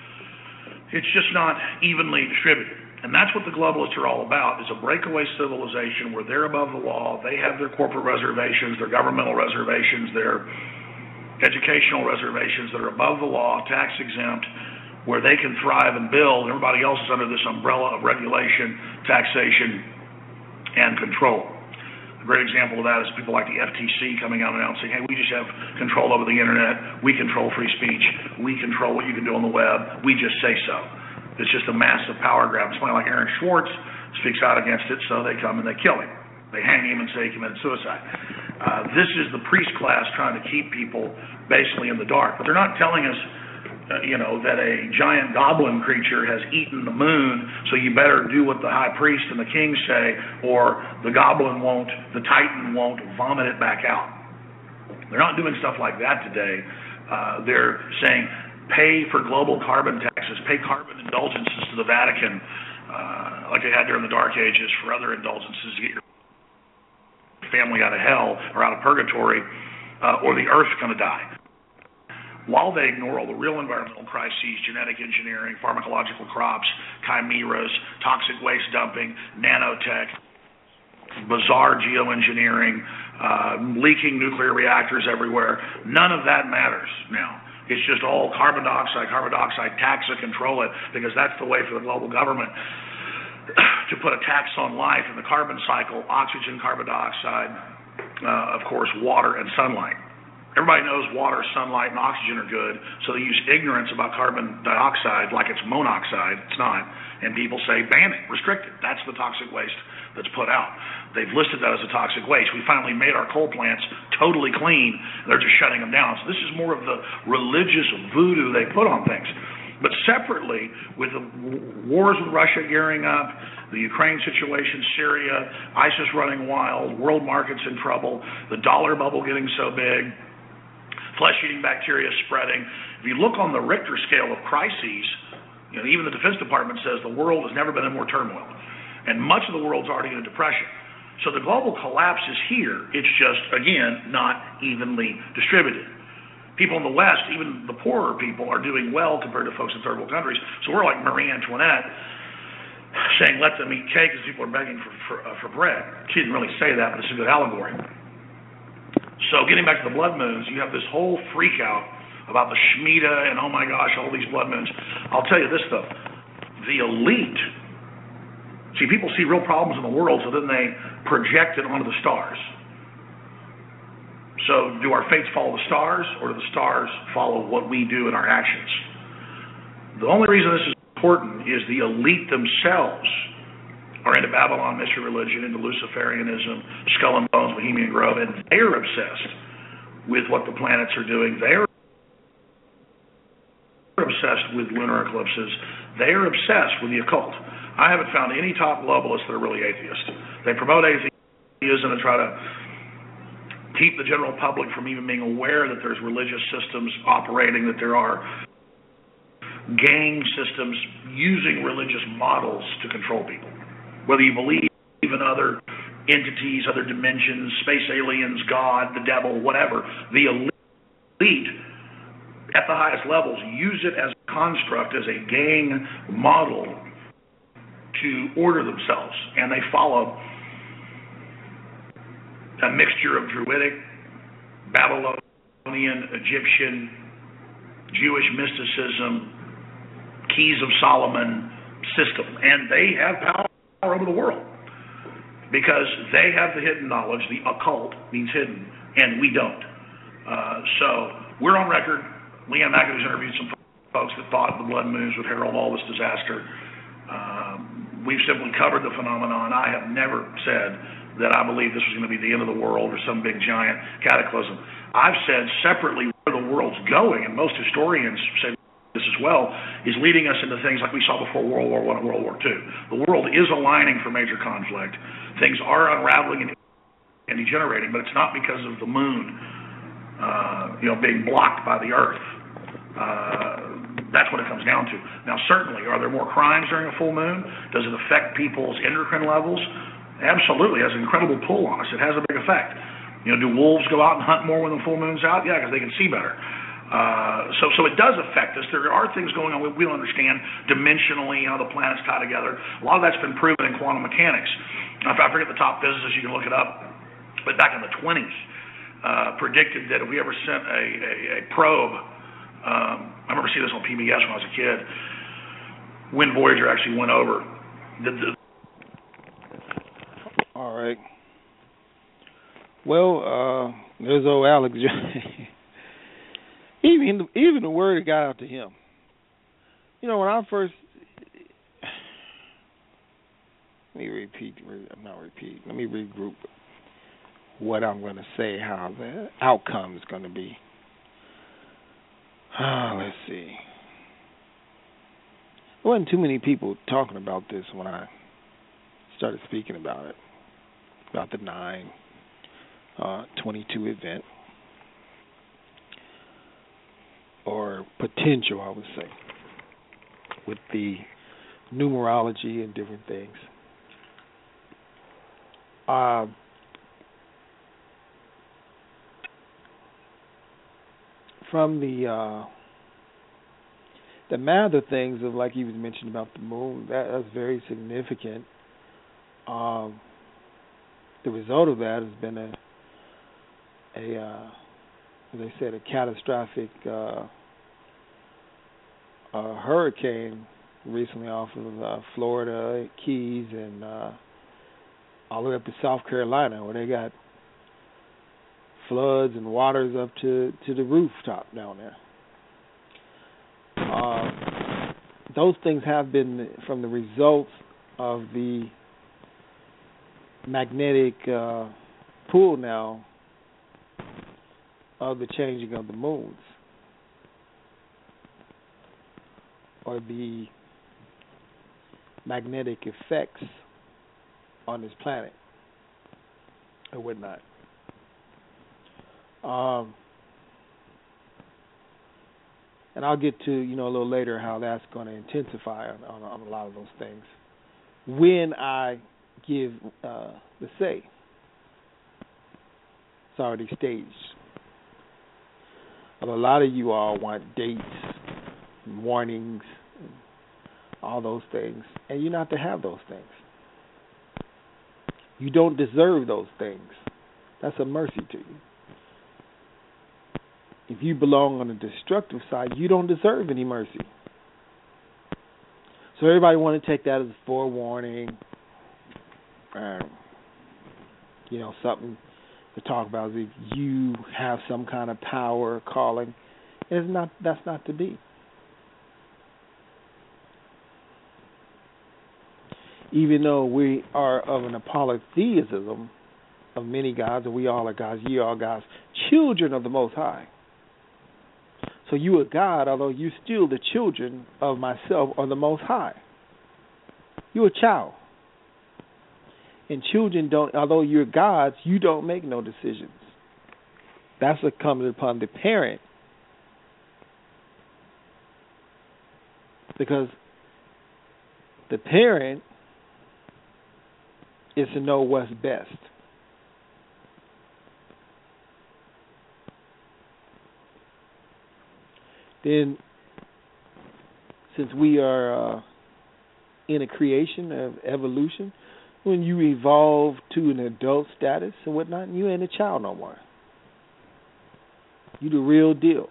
It's just not evenly distributed. And that's what the globalists are all about, is a breakaway civilization where they're above the law, they have their corporate reservations, their governmental reservations, their educational reservations that are above the law, tax exempt, where they can thrive and build. Everybody else is under this umbrella of regulation, taxation, and control. A great example of that is people like the FTC coming out and announcing, hey, we just have control over the internet, we control free speech, we control what you can do on the web, we just say so. It's just a massive power grab. Somebody like Aaron Swartz speaks out against it, so they come and they kill him. They hang him and say he committed suicide. This is the priest class trying to keep people basically in the dark. But they're not telling us, that a giant goblin creature has eaten the moon, so you better do what the high priest and the king say, or the goblin won't, the Titan won't vomit it back out. They're not doing stuff like that today. They're saying, pay for global carbon taxes, pay carbon indulgences to the Vatican, like they had during the Dark Ages for other indulgences to get your family out of hell or out of purgatory, or the earth's going to die. While they ignore all the real environmental crises, genetic engineering, pharmacological crops, chimeras, toxic waste dumping, nanotech, bizarre geoengineering, leaking nuclear reactors everywhere, none of that matters now. It's just all carbon dioxide, tax to control it, because that's the way for the global government. to put a tax on life in the carbon cycle, oxygen, carbon dioxide, of course, water and sunlight. Everybody knows water, sunlight, and oxygen are good, so they use ignorance about carbon dioxide like it's monoxide. It's not. And people say, ban it, restrict it. That's the toxic waste that's put out. They've listed that as a toxic waste. We finally made our coal plants totally clean. They're just shutting them down. So this is more of the religious voodoo they put on things. But separately, with the wars with Russia gearing up, the Ukraine situation, Syria, ISIS running wild, world markets in trouble, the dollar bubble getting so big, flesh-eating bacteria spreading. If you look on the Richter scale of crises, even the Defense Department says the world has never been in more turmoil. And much of the world's already in a depression. So the global collapse is here. It's just, again, not evenly distributed. People in the West, even the poorer people, are doing well compared to folks in third world countries. So we're like Marie Antoinette saying, let them eat cake as people are begging for bread. She didn't really say that, but it's a good allegory. So getting back to the blood moons, you have this whole freak out about the Shemitah and, oh my gosh, all these blood moons. I'll tell you this, though. The elite, see, people see real problems in the world, so then they project it onto the stars. So do our fates follow the stars, or do the stars follow what we do in our actions? The only reason this is important is the elite themselves are into Babylon mystery religion, into Luciferianism, Skull and Bones, Bohemian Grove, and they're obsessed with what the planets are doing. They're obsessed with lunar eclipses. They're obsessed with the occult. I haven't found any top globalists that are really atheists. They promote atheism and try to keep the general public from even being aware that there's religious systems operating, that there are gang systems using religious models to control people. Whether you believe in other entities, other dimensions, space aliens, God, the devil, whatever, the elite at the highest levels use it as a construct, as a gang model to order themselves. And they follow a mixture of Druidic, Babylonian, Egyptian, Jewish mysticism, Keys of Solomon system. And they have power over the world because they have the hidden knowledge. The occult means hidden, and we don't. So we're on record. Leanne McAdoo's interviewed some folks that thought the blood moons would herald all this disaster. We've simply covered the phenomenon. I have never said that I believe this was going to be the end of the world or some big giant cataclysm. I've said separately where the world's going, and most historians say this as well, is leading us into things like we saw before World War I and World War II. The world is aligning for major conflict. Things are unraveling and degenerating, but it's not because of the moon, being blocked by the Earth. That's what it comes down to. Now, certainly, are there more crimes during a full moon? Does it affect people's endocrine levels? Absolutely. It has an incredible pull on us. It has a big effect. Do wolves go out and hunt more when the full moon's out? Yeah, because they can see better. So it does affect us. There are things going on we don't understand dimensionally, how the planets tie together. A lot of that's been proven in quantum mechanics. I forget the top physicist, you can look it up, but back in the 20s, predicted that if we ever sent a probe, I remember seeing this on PBS when I was a kid, when Voyager actually went over. All right. Well, there's old Alex. Even the word got out to him. When I first, let me regroup what I'm going to say, how the outcome is going to be. Let's see. There wasn't too many people talking about this when I started speaking about it, about the 9/22 event. Or potential, I would say, with the numerology and different things. From the math of things, of like you was mentioning about the moon, that's very significant. The result of that has been as I said, a catastrophic hurricane recently off of Florida, Keys, and all the way up to South Carolina, where they got floods and waters up to the rooftop down there. Those things have been from the results of the magnetic pull now of the changing of the moons, or the magnetic effects on this planet or whatnot. And I'll get to, a little later how that's going to intensify on a lot of those things when I give the say. It's already staged. But a lot of you all want dates, and warnings, and all those things, and you're not to have those things. You don't deserve those things. That's a mercy to you. If you belong on the destructive side, you don't deserve any mercy. So everybody want to take that as a forewarning, something to talk about as if you have some kind of power or calling. That's not to be. Even though we are of an polytheism of many gods, and we all are gods, ye are gods, children of the Most High. So you are God, although you still the children of myself or the Most High. You're a child. And children don't, although you're gods, you don't make no decisions. That's what comes upon the parent. Because the parent is to know what's best. Then, since we are in a creation of evolution, when you evolve to an adult status and whatnot, you ain't a child no more. You the real deal.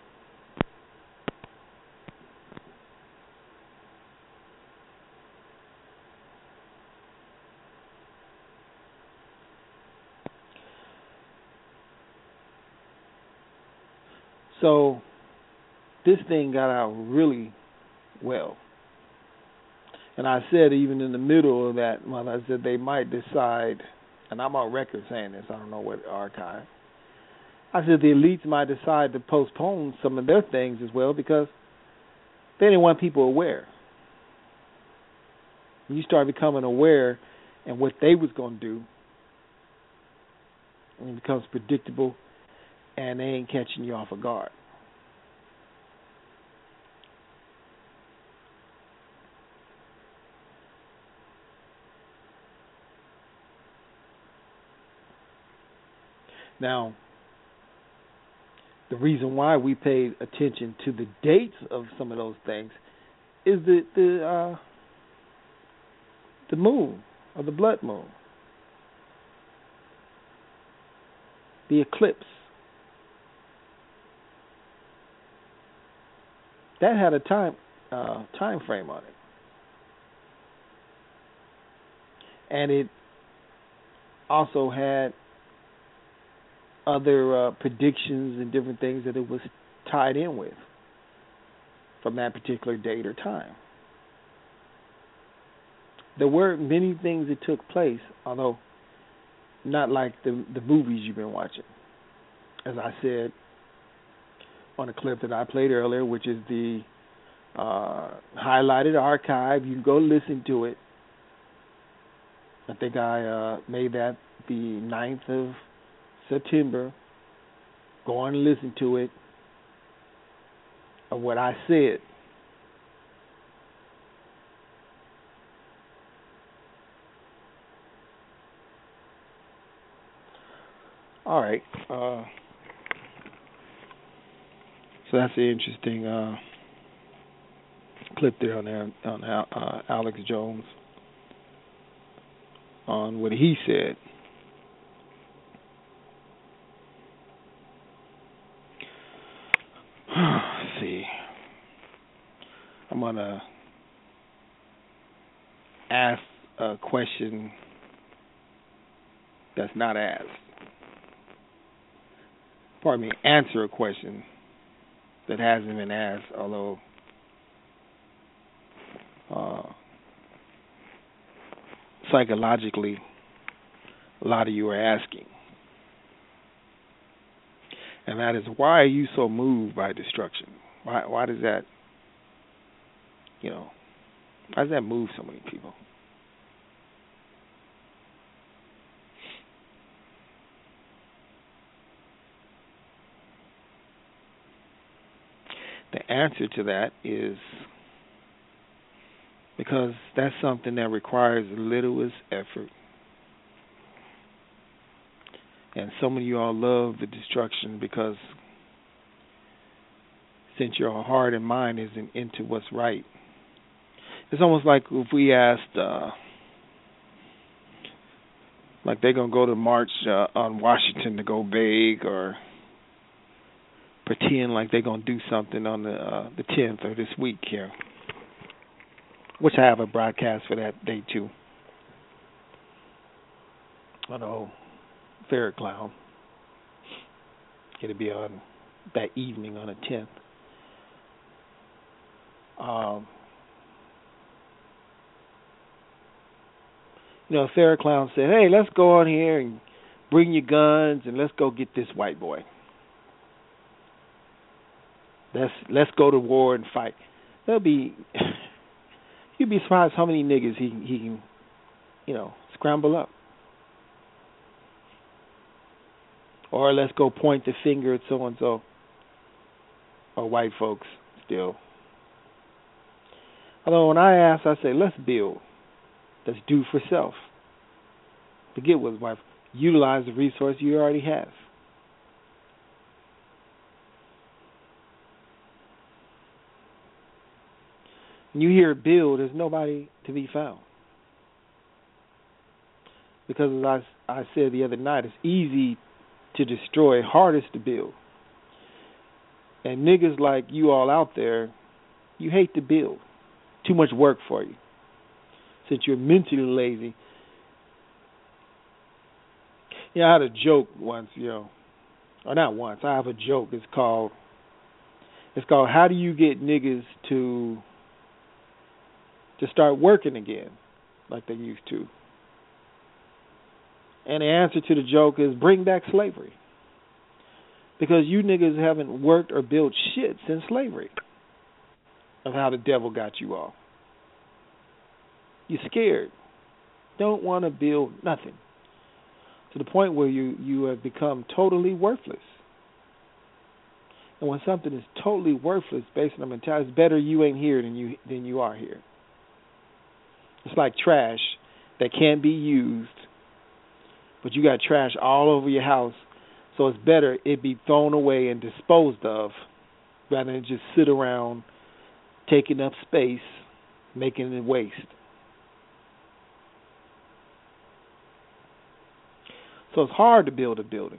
So, this thing got out really well. And I said even in the middle of that month, I said they might decide, and I'm on record saying this, I don't know what archive. I said the elites might decide to postpone some of their things as well because they didn't want people aware. When you start becoming aware and what they was going to do, and it becomes predictable and they ain't catching you off a guard. Now, the reason why we paid attention to the dates of some of those things is the moon, or the blood moon, the eclipse. That had a time frame on it, and it also had other predictions and different things that it was tied in with from that particular date or time. There were many things that took place, although not like the movies you've been watching. As I said on a clip that I played earlier, which is the highlighted archive, you can go listen to it. I think I made that the 9th of September. Go on and listen to it of what I said. All right. So that's an interesting clip there on Alex Jones on what he said. Let's see. I'm going to ask a question that's not asked. Pardon me, answer a question that hasn't been asked, although psychologically a lot of you are asking. And that is, why are you so moved by destruction? Why does that, why does that move so many people? The answer to that is because that's something that requires the littlest effort. And some of you all love the destruction because since your heart and mind isn't into what's right. It's almost like if we asked, like they're going to go to march on Washington to go big, or pretend like they're going to do something on the 10th or this week here, which I have a broadcast for that day too. On the whole Ferret Clown. It'll be on that evening on the 10th. Ferret Clown said, hey, let's go on here and bring your guns and let's go get this white boy. Let's go to war and fight. You'd be surprised how many niggas he can, scramble up. Or let's go point the finger at so and so. Or white folks still. Although when I ask, I say, let's build. Let's do for self. Forget what's white. Utilize the resource you already have. When you hear build, there's nobody to be found. Because as I said the other night, it's easy to destroy, hardest to build. And niggas like you all out there, you hate to build. Too much work for you. Since you're mentally lazy. I had a joke once, or not once, I have a joke. It's called how do you get niggas to start working again like they used to? And the answer to the joke is bring back slavery. Because you niggas haven't worked or built shit since slavery. Of how the devil got you all. You're scared. Don't want to build nothing. To the point where you have become totally worthless. And when something is totally worthless based on a mentality, it's better you ain't here than you are here. It's like trash that can't be used, but you got trash all over your house, so it's better it be thrown away and disposed of rather than just sit around taking up space, making it waste. So it's hard to build a building.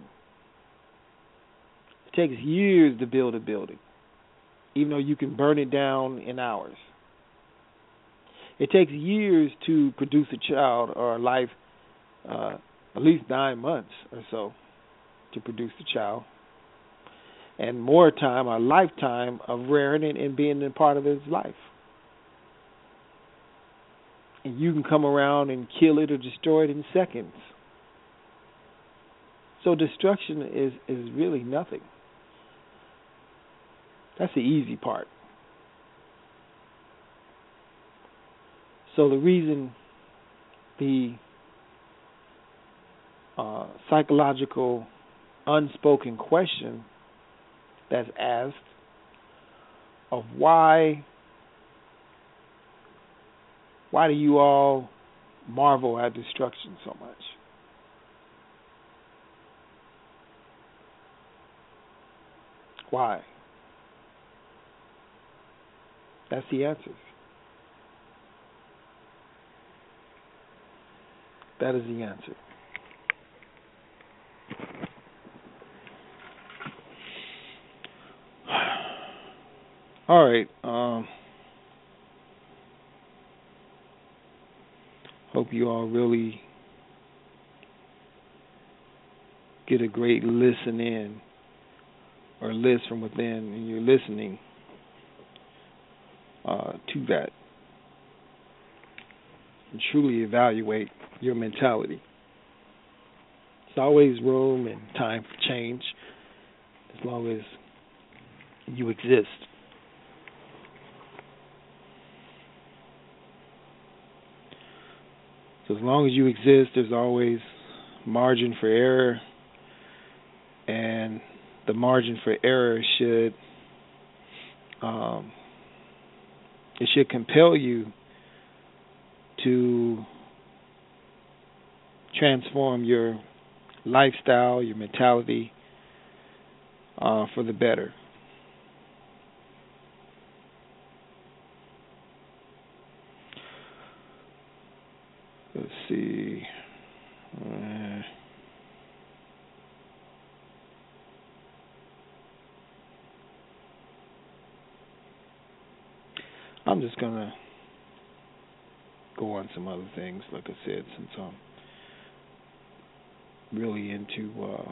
It takes years to build a building, even though you can burn it down in hours. It takes years to produce a child or a life, at least 9 months or so to produce a child. And more time, a lifetime of rearing it and being a part of his life. And you can come around and kill it or destroy it in seconds. So destruction is really nothing. That's the easy part. So the reason the psychological unspoken question that's asked of why do you all marvel at destruction so much? Why? That's the answer. That is the answer. All right. Hope you all really get a great listen in or list from within, and you're listening to that. And truly evaluate your mentality. There's always room and time for change as long as you exist. So as long as you exist, there's always margin for error, and the margin for error should compel you to transform your lifestyle, your mentality for the better. Let's see. I'm just going to go on some other things, like I said, since I'm really into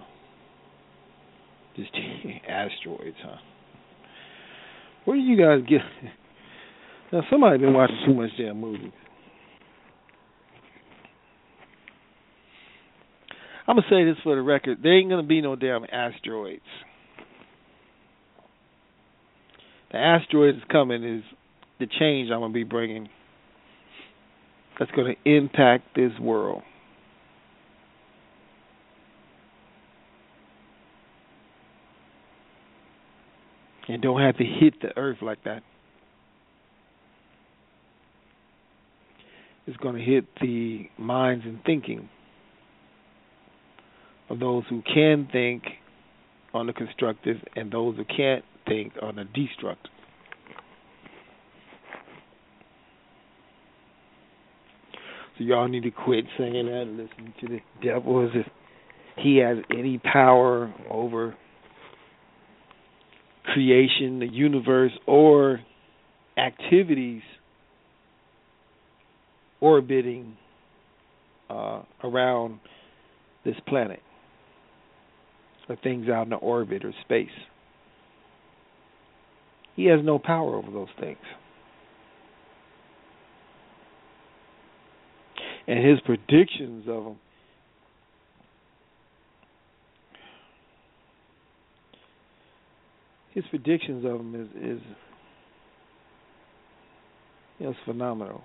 just asteroids, huh? Where do you guys get... Now, somebody been watching too much damn movies. I'm going to say this for the record. There ain't going to be no damn asteroids. The asteroids coming is the change I'm going to be bringing that's going to impact this world. And don't have to hit the earth like that. It's going to hit the minds and thinking of those who can think on the constructive and those who can't think on the destructive. So y'all need to quit saying that and listen to the devil as if he has any power over creation, the universe, or activities orbiting around this planet, or things out in the orbit or space. He has no power over those things. And his predictions of them, is it's phenomenal.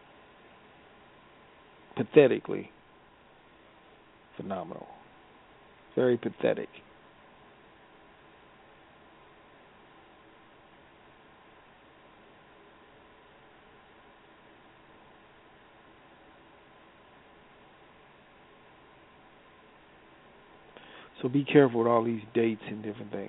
Pathetically phenomenal. Very pathetic. So be careful with all these dates and different things.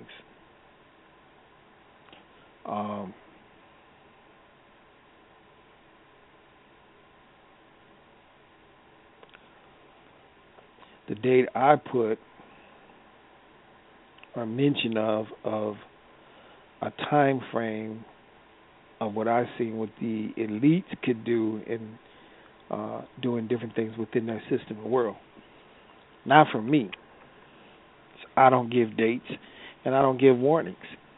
The date I put or mention of a time frame of what I've seen what the elites could do in doing different things within their system of world. Not for me. I don't give dates and I don't give warnings.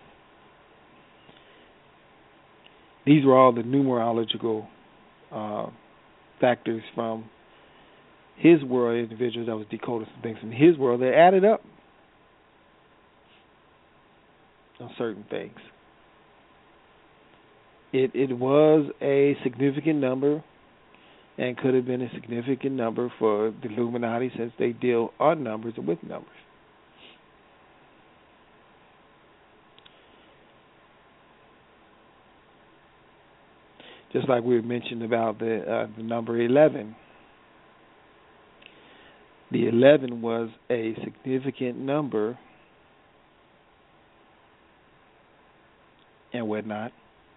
These were all the numerological factors from his world, individuals that was decoding some things from his world that added up on certain things. It was a significant number and could have been a significant number for the Illuminati since they deal on numbers and with numbers. Just like we mentioned about the number 11. The 11 was a significant number and whatnot.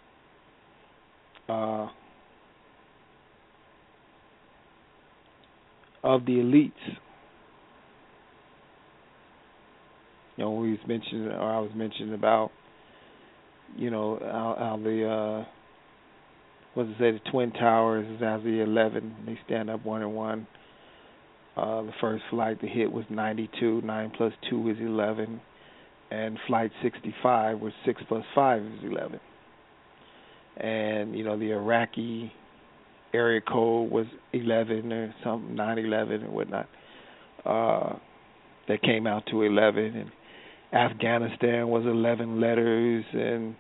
Of the elites. You know, I was mentioning about, you know, how the was to say the Twin Towers is as the 11. They stand up 1 and 1. The first flight to hit was 92. 9 plus 2 is 11. And flight 65 was 6 plus 5 is 11. And, you know, the Iraqi area code was 11 or something, 911 and whatnot. That came out to 11. And Afghanistan was 11 letters. And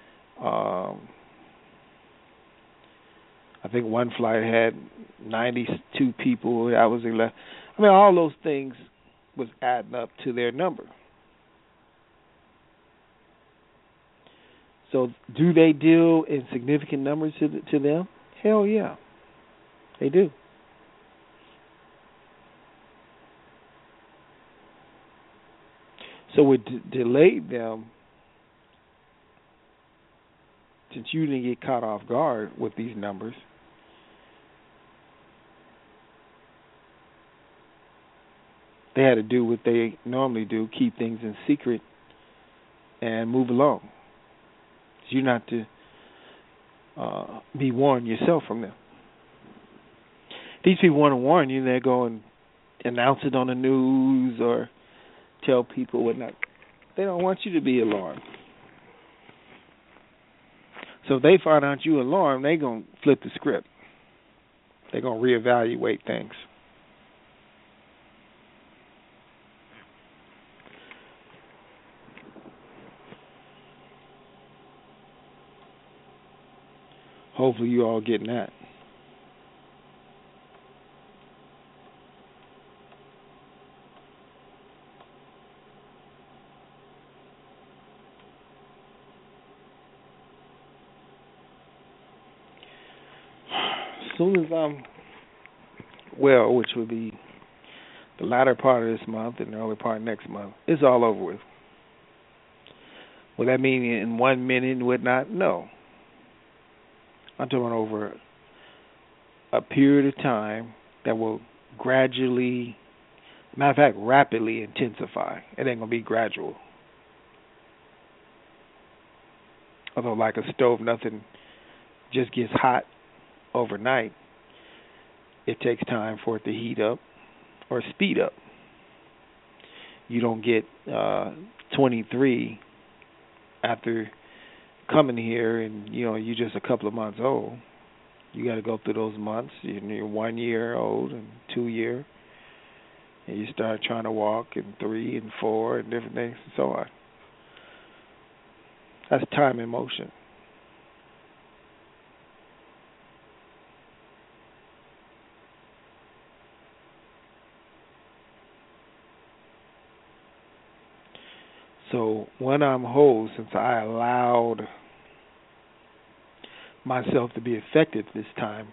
I think one flight had 92 people. That was 11. I mean, all those things was adding up to their number. So, do they deal in significant numbers to them? Hell yeah, they do. So, what delayed them, since you didn't get caught off guard with these numbers, they had to do what they normally do, keep things in secret and move along. You're not to be warned yourself from them. These people want to warn you, they go and announce it on the news or tell people whatnot. They don't want you to be alarmed. So if they find out you're alarmed, they're going to flip the script. They're going to reevaluate things. Hopefully you all getting that. As soon as I'm well, which would be the latter part of this month and the early part of next month, it's all over with. Will that mean in 1 minute and whatnot? No. I'm talking over a period of time that will gradually, matter of fact, rapidly intensify. It ain't going to be gradual. Although like a stove, nothing just gets hot overnight. It takes time for it to heat up or speed up. You don't get 23 after coming here and, you know, you're just a couple of months old. You got to go through those months. You're 1 year old and 2 year. And you start trying to walk in 3 and 4 and different things and so on. That's time in motion. So when I'm whole, since I allowed myself to be effective this time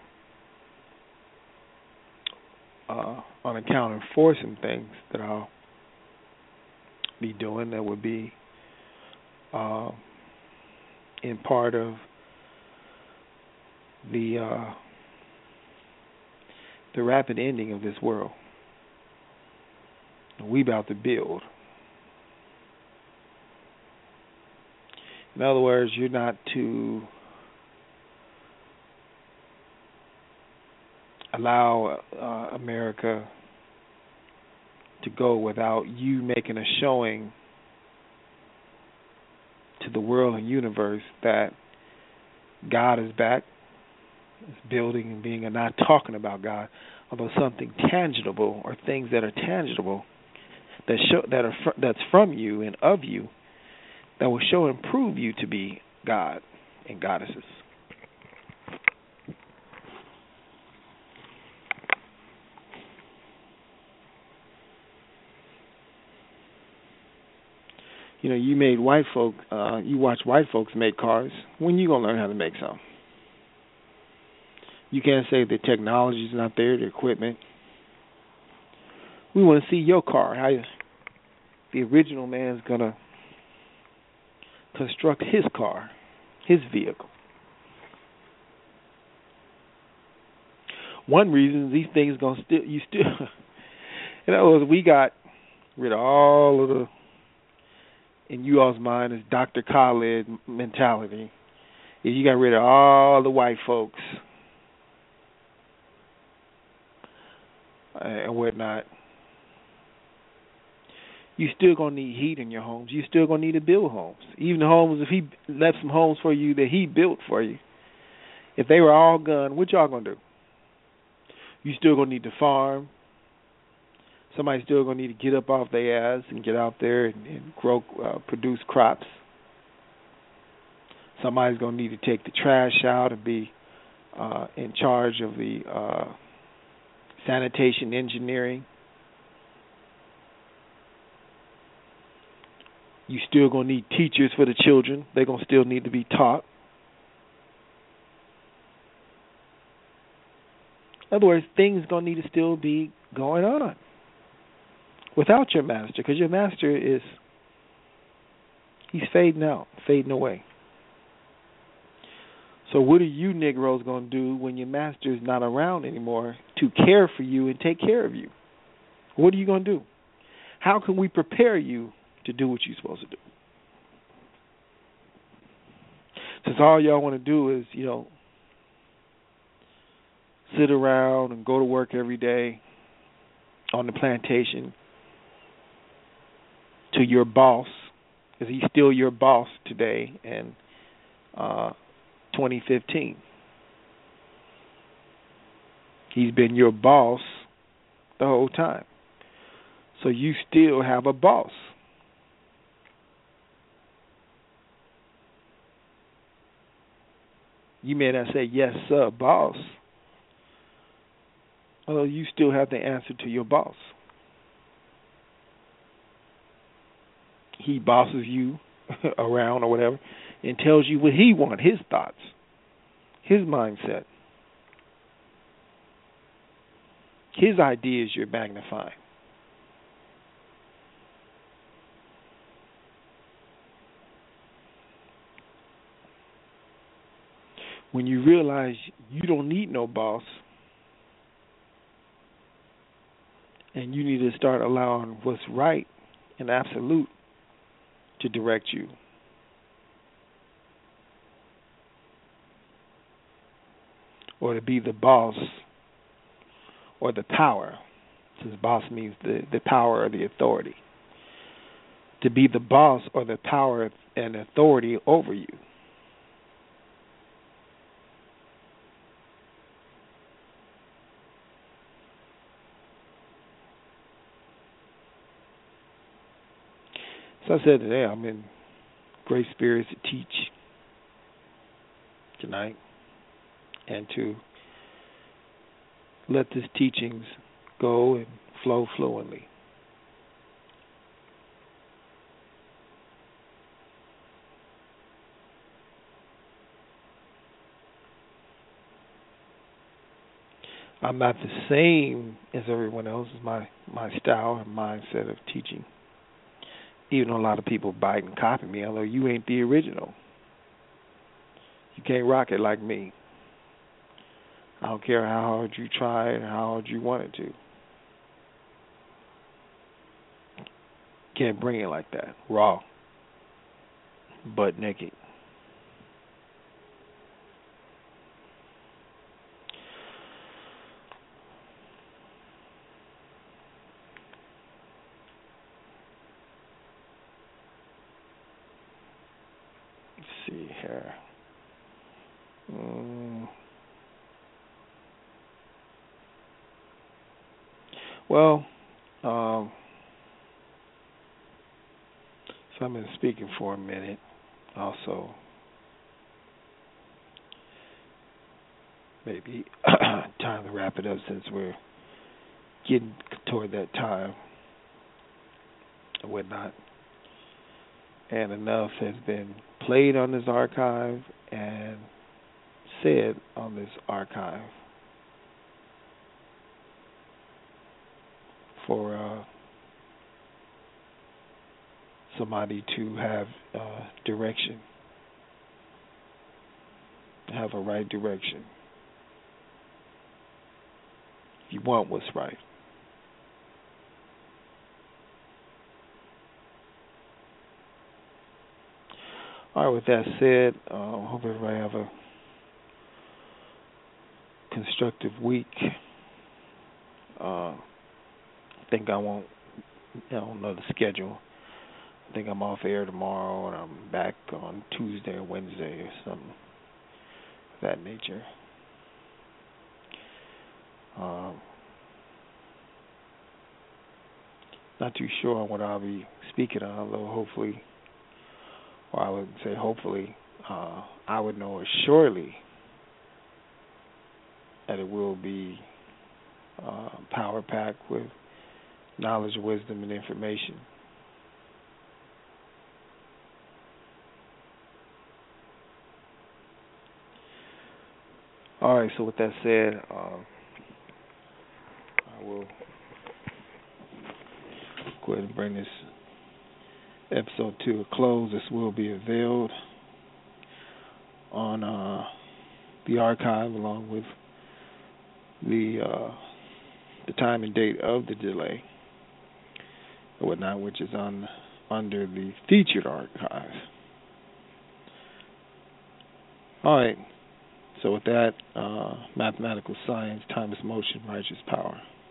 on account of enforcing things that I'll be doing that would be in part of the rapid ending of this world. We about to build. In other words, you're not to allow America to go without you making a showing to the world and universe that God is back, is building and being, and not talking about God, although something tangible or things that are tangible that show that's from you and of you, that will show and prove you to be God and goddesses. You know, you made white folk, you watch white folks make cars. When you gonna learn how to make some? You can't say the technology's not there, the equipment. We want to see your car. How the original man's gonna construct his car, his vehicle. One reason these things gonna still in other words, we got rid of all of the, in you all's mind, is Dr. Khaled mentality, is you got rid of all the white folks and whatnot. You still gonna need heat in your homes. You still gonna need to build homes. Even the homes, if he left some homes for you that he built for you, if they were all gone, what y'all gonna do? You still gonna need to farm. Somebody's still gonna need to get up off their ass and get out there and grow, produce crops. Somebody's gonna need to take the trash out and be in charge of the sanitation engineering. You still going to need teachers for the children. They're going to still need to be taught. In other words, things going to need to still be going on without your master, because your master he's fading out, fading away. So what are you Negroes going to do when your master is not around anymore to care for you and take care of you? What are you going to do? How can we prepare you to do what you're supposed to do? Since all y'all want to do is, sit around and go to work every day on the plantation to your boss, because he's still your boss today in 2015. He's been your boss the whole time. So you still have a boss. You may not say, yes, sir, boss. Although you still have to answer to your boss. He bosses you around or whatever and tells you what he wants, his thoughts, his mindset. His ideas you're magnifying. When you realize you don't need no boss, and you need to start allowing what's right and absolute to direct you. Or to be the boss or the power, since boss means the power or the authority. To be the boss or the power and authority over you. So I said today, I'm in great spirits to teach tonight and to let these teachings go and flow fluently. I'm not the same as everyone else. My style and mindset of teaching. Even though a lot of people bite and copy me, although you ain't the original. You can't rock it like me. I don't care how hard you try and how hard you wanted to. Can't bring it like that. Raw. Butt naked. See here. Well, so I've been speaking for a minute. Also, maybe time to wrap it up since we're getting toward that time and whatnot. And enough has been played on this archive and said on this archive for somebody to have direction, have a right direction. You want what's right. All right, with that said, hope everybody have a constructive week. I think I won't, I don't know the schedule. I think I'm off air tomorrow, and I'm back on Tuesday or Wednesday or something of that nature. Not too sure on what I'll be speaking on, although hopefully, or I would say hopefully, I would know assuredly that it will be power-packed with knowledge, wisdom, and information. All right, so with that said, I will go ahead and bring this episode to a close. This will be availed on the archive along with the time and date of the delay or whatnot, which is under the featured archive. All right. So with that, mathematical science, timeless motion, righteous power.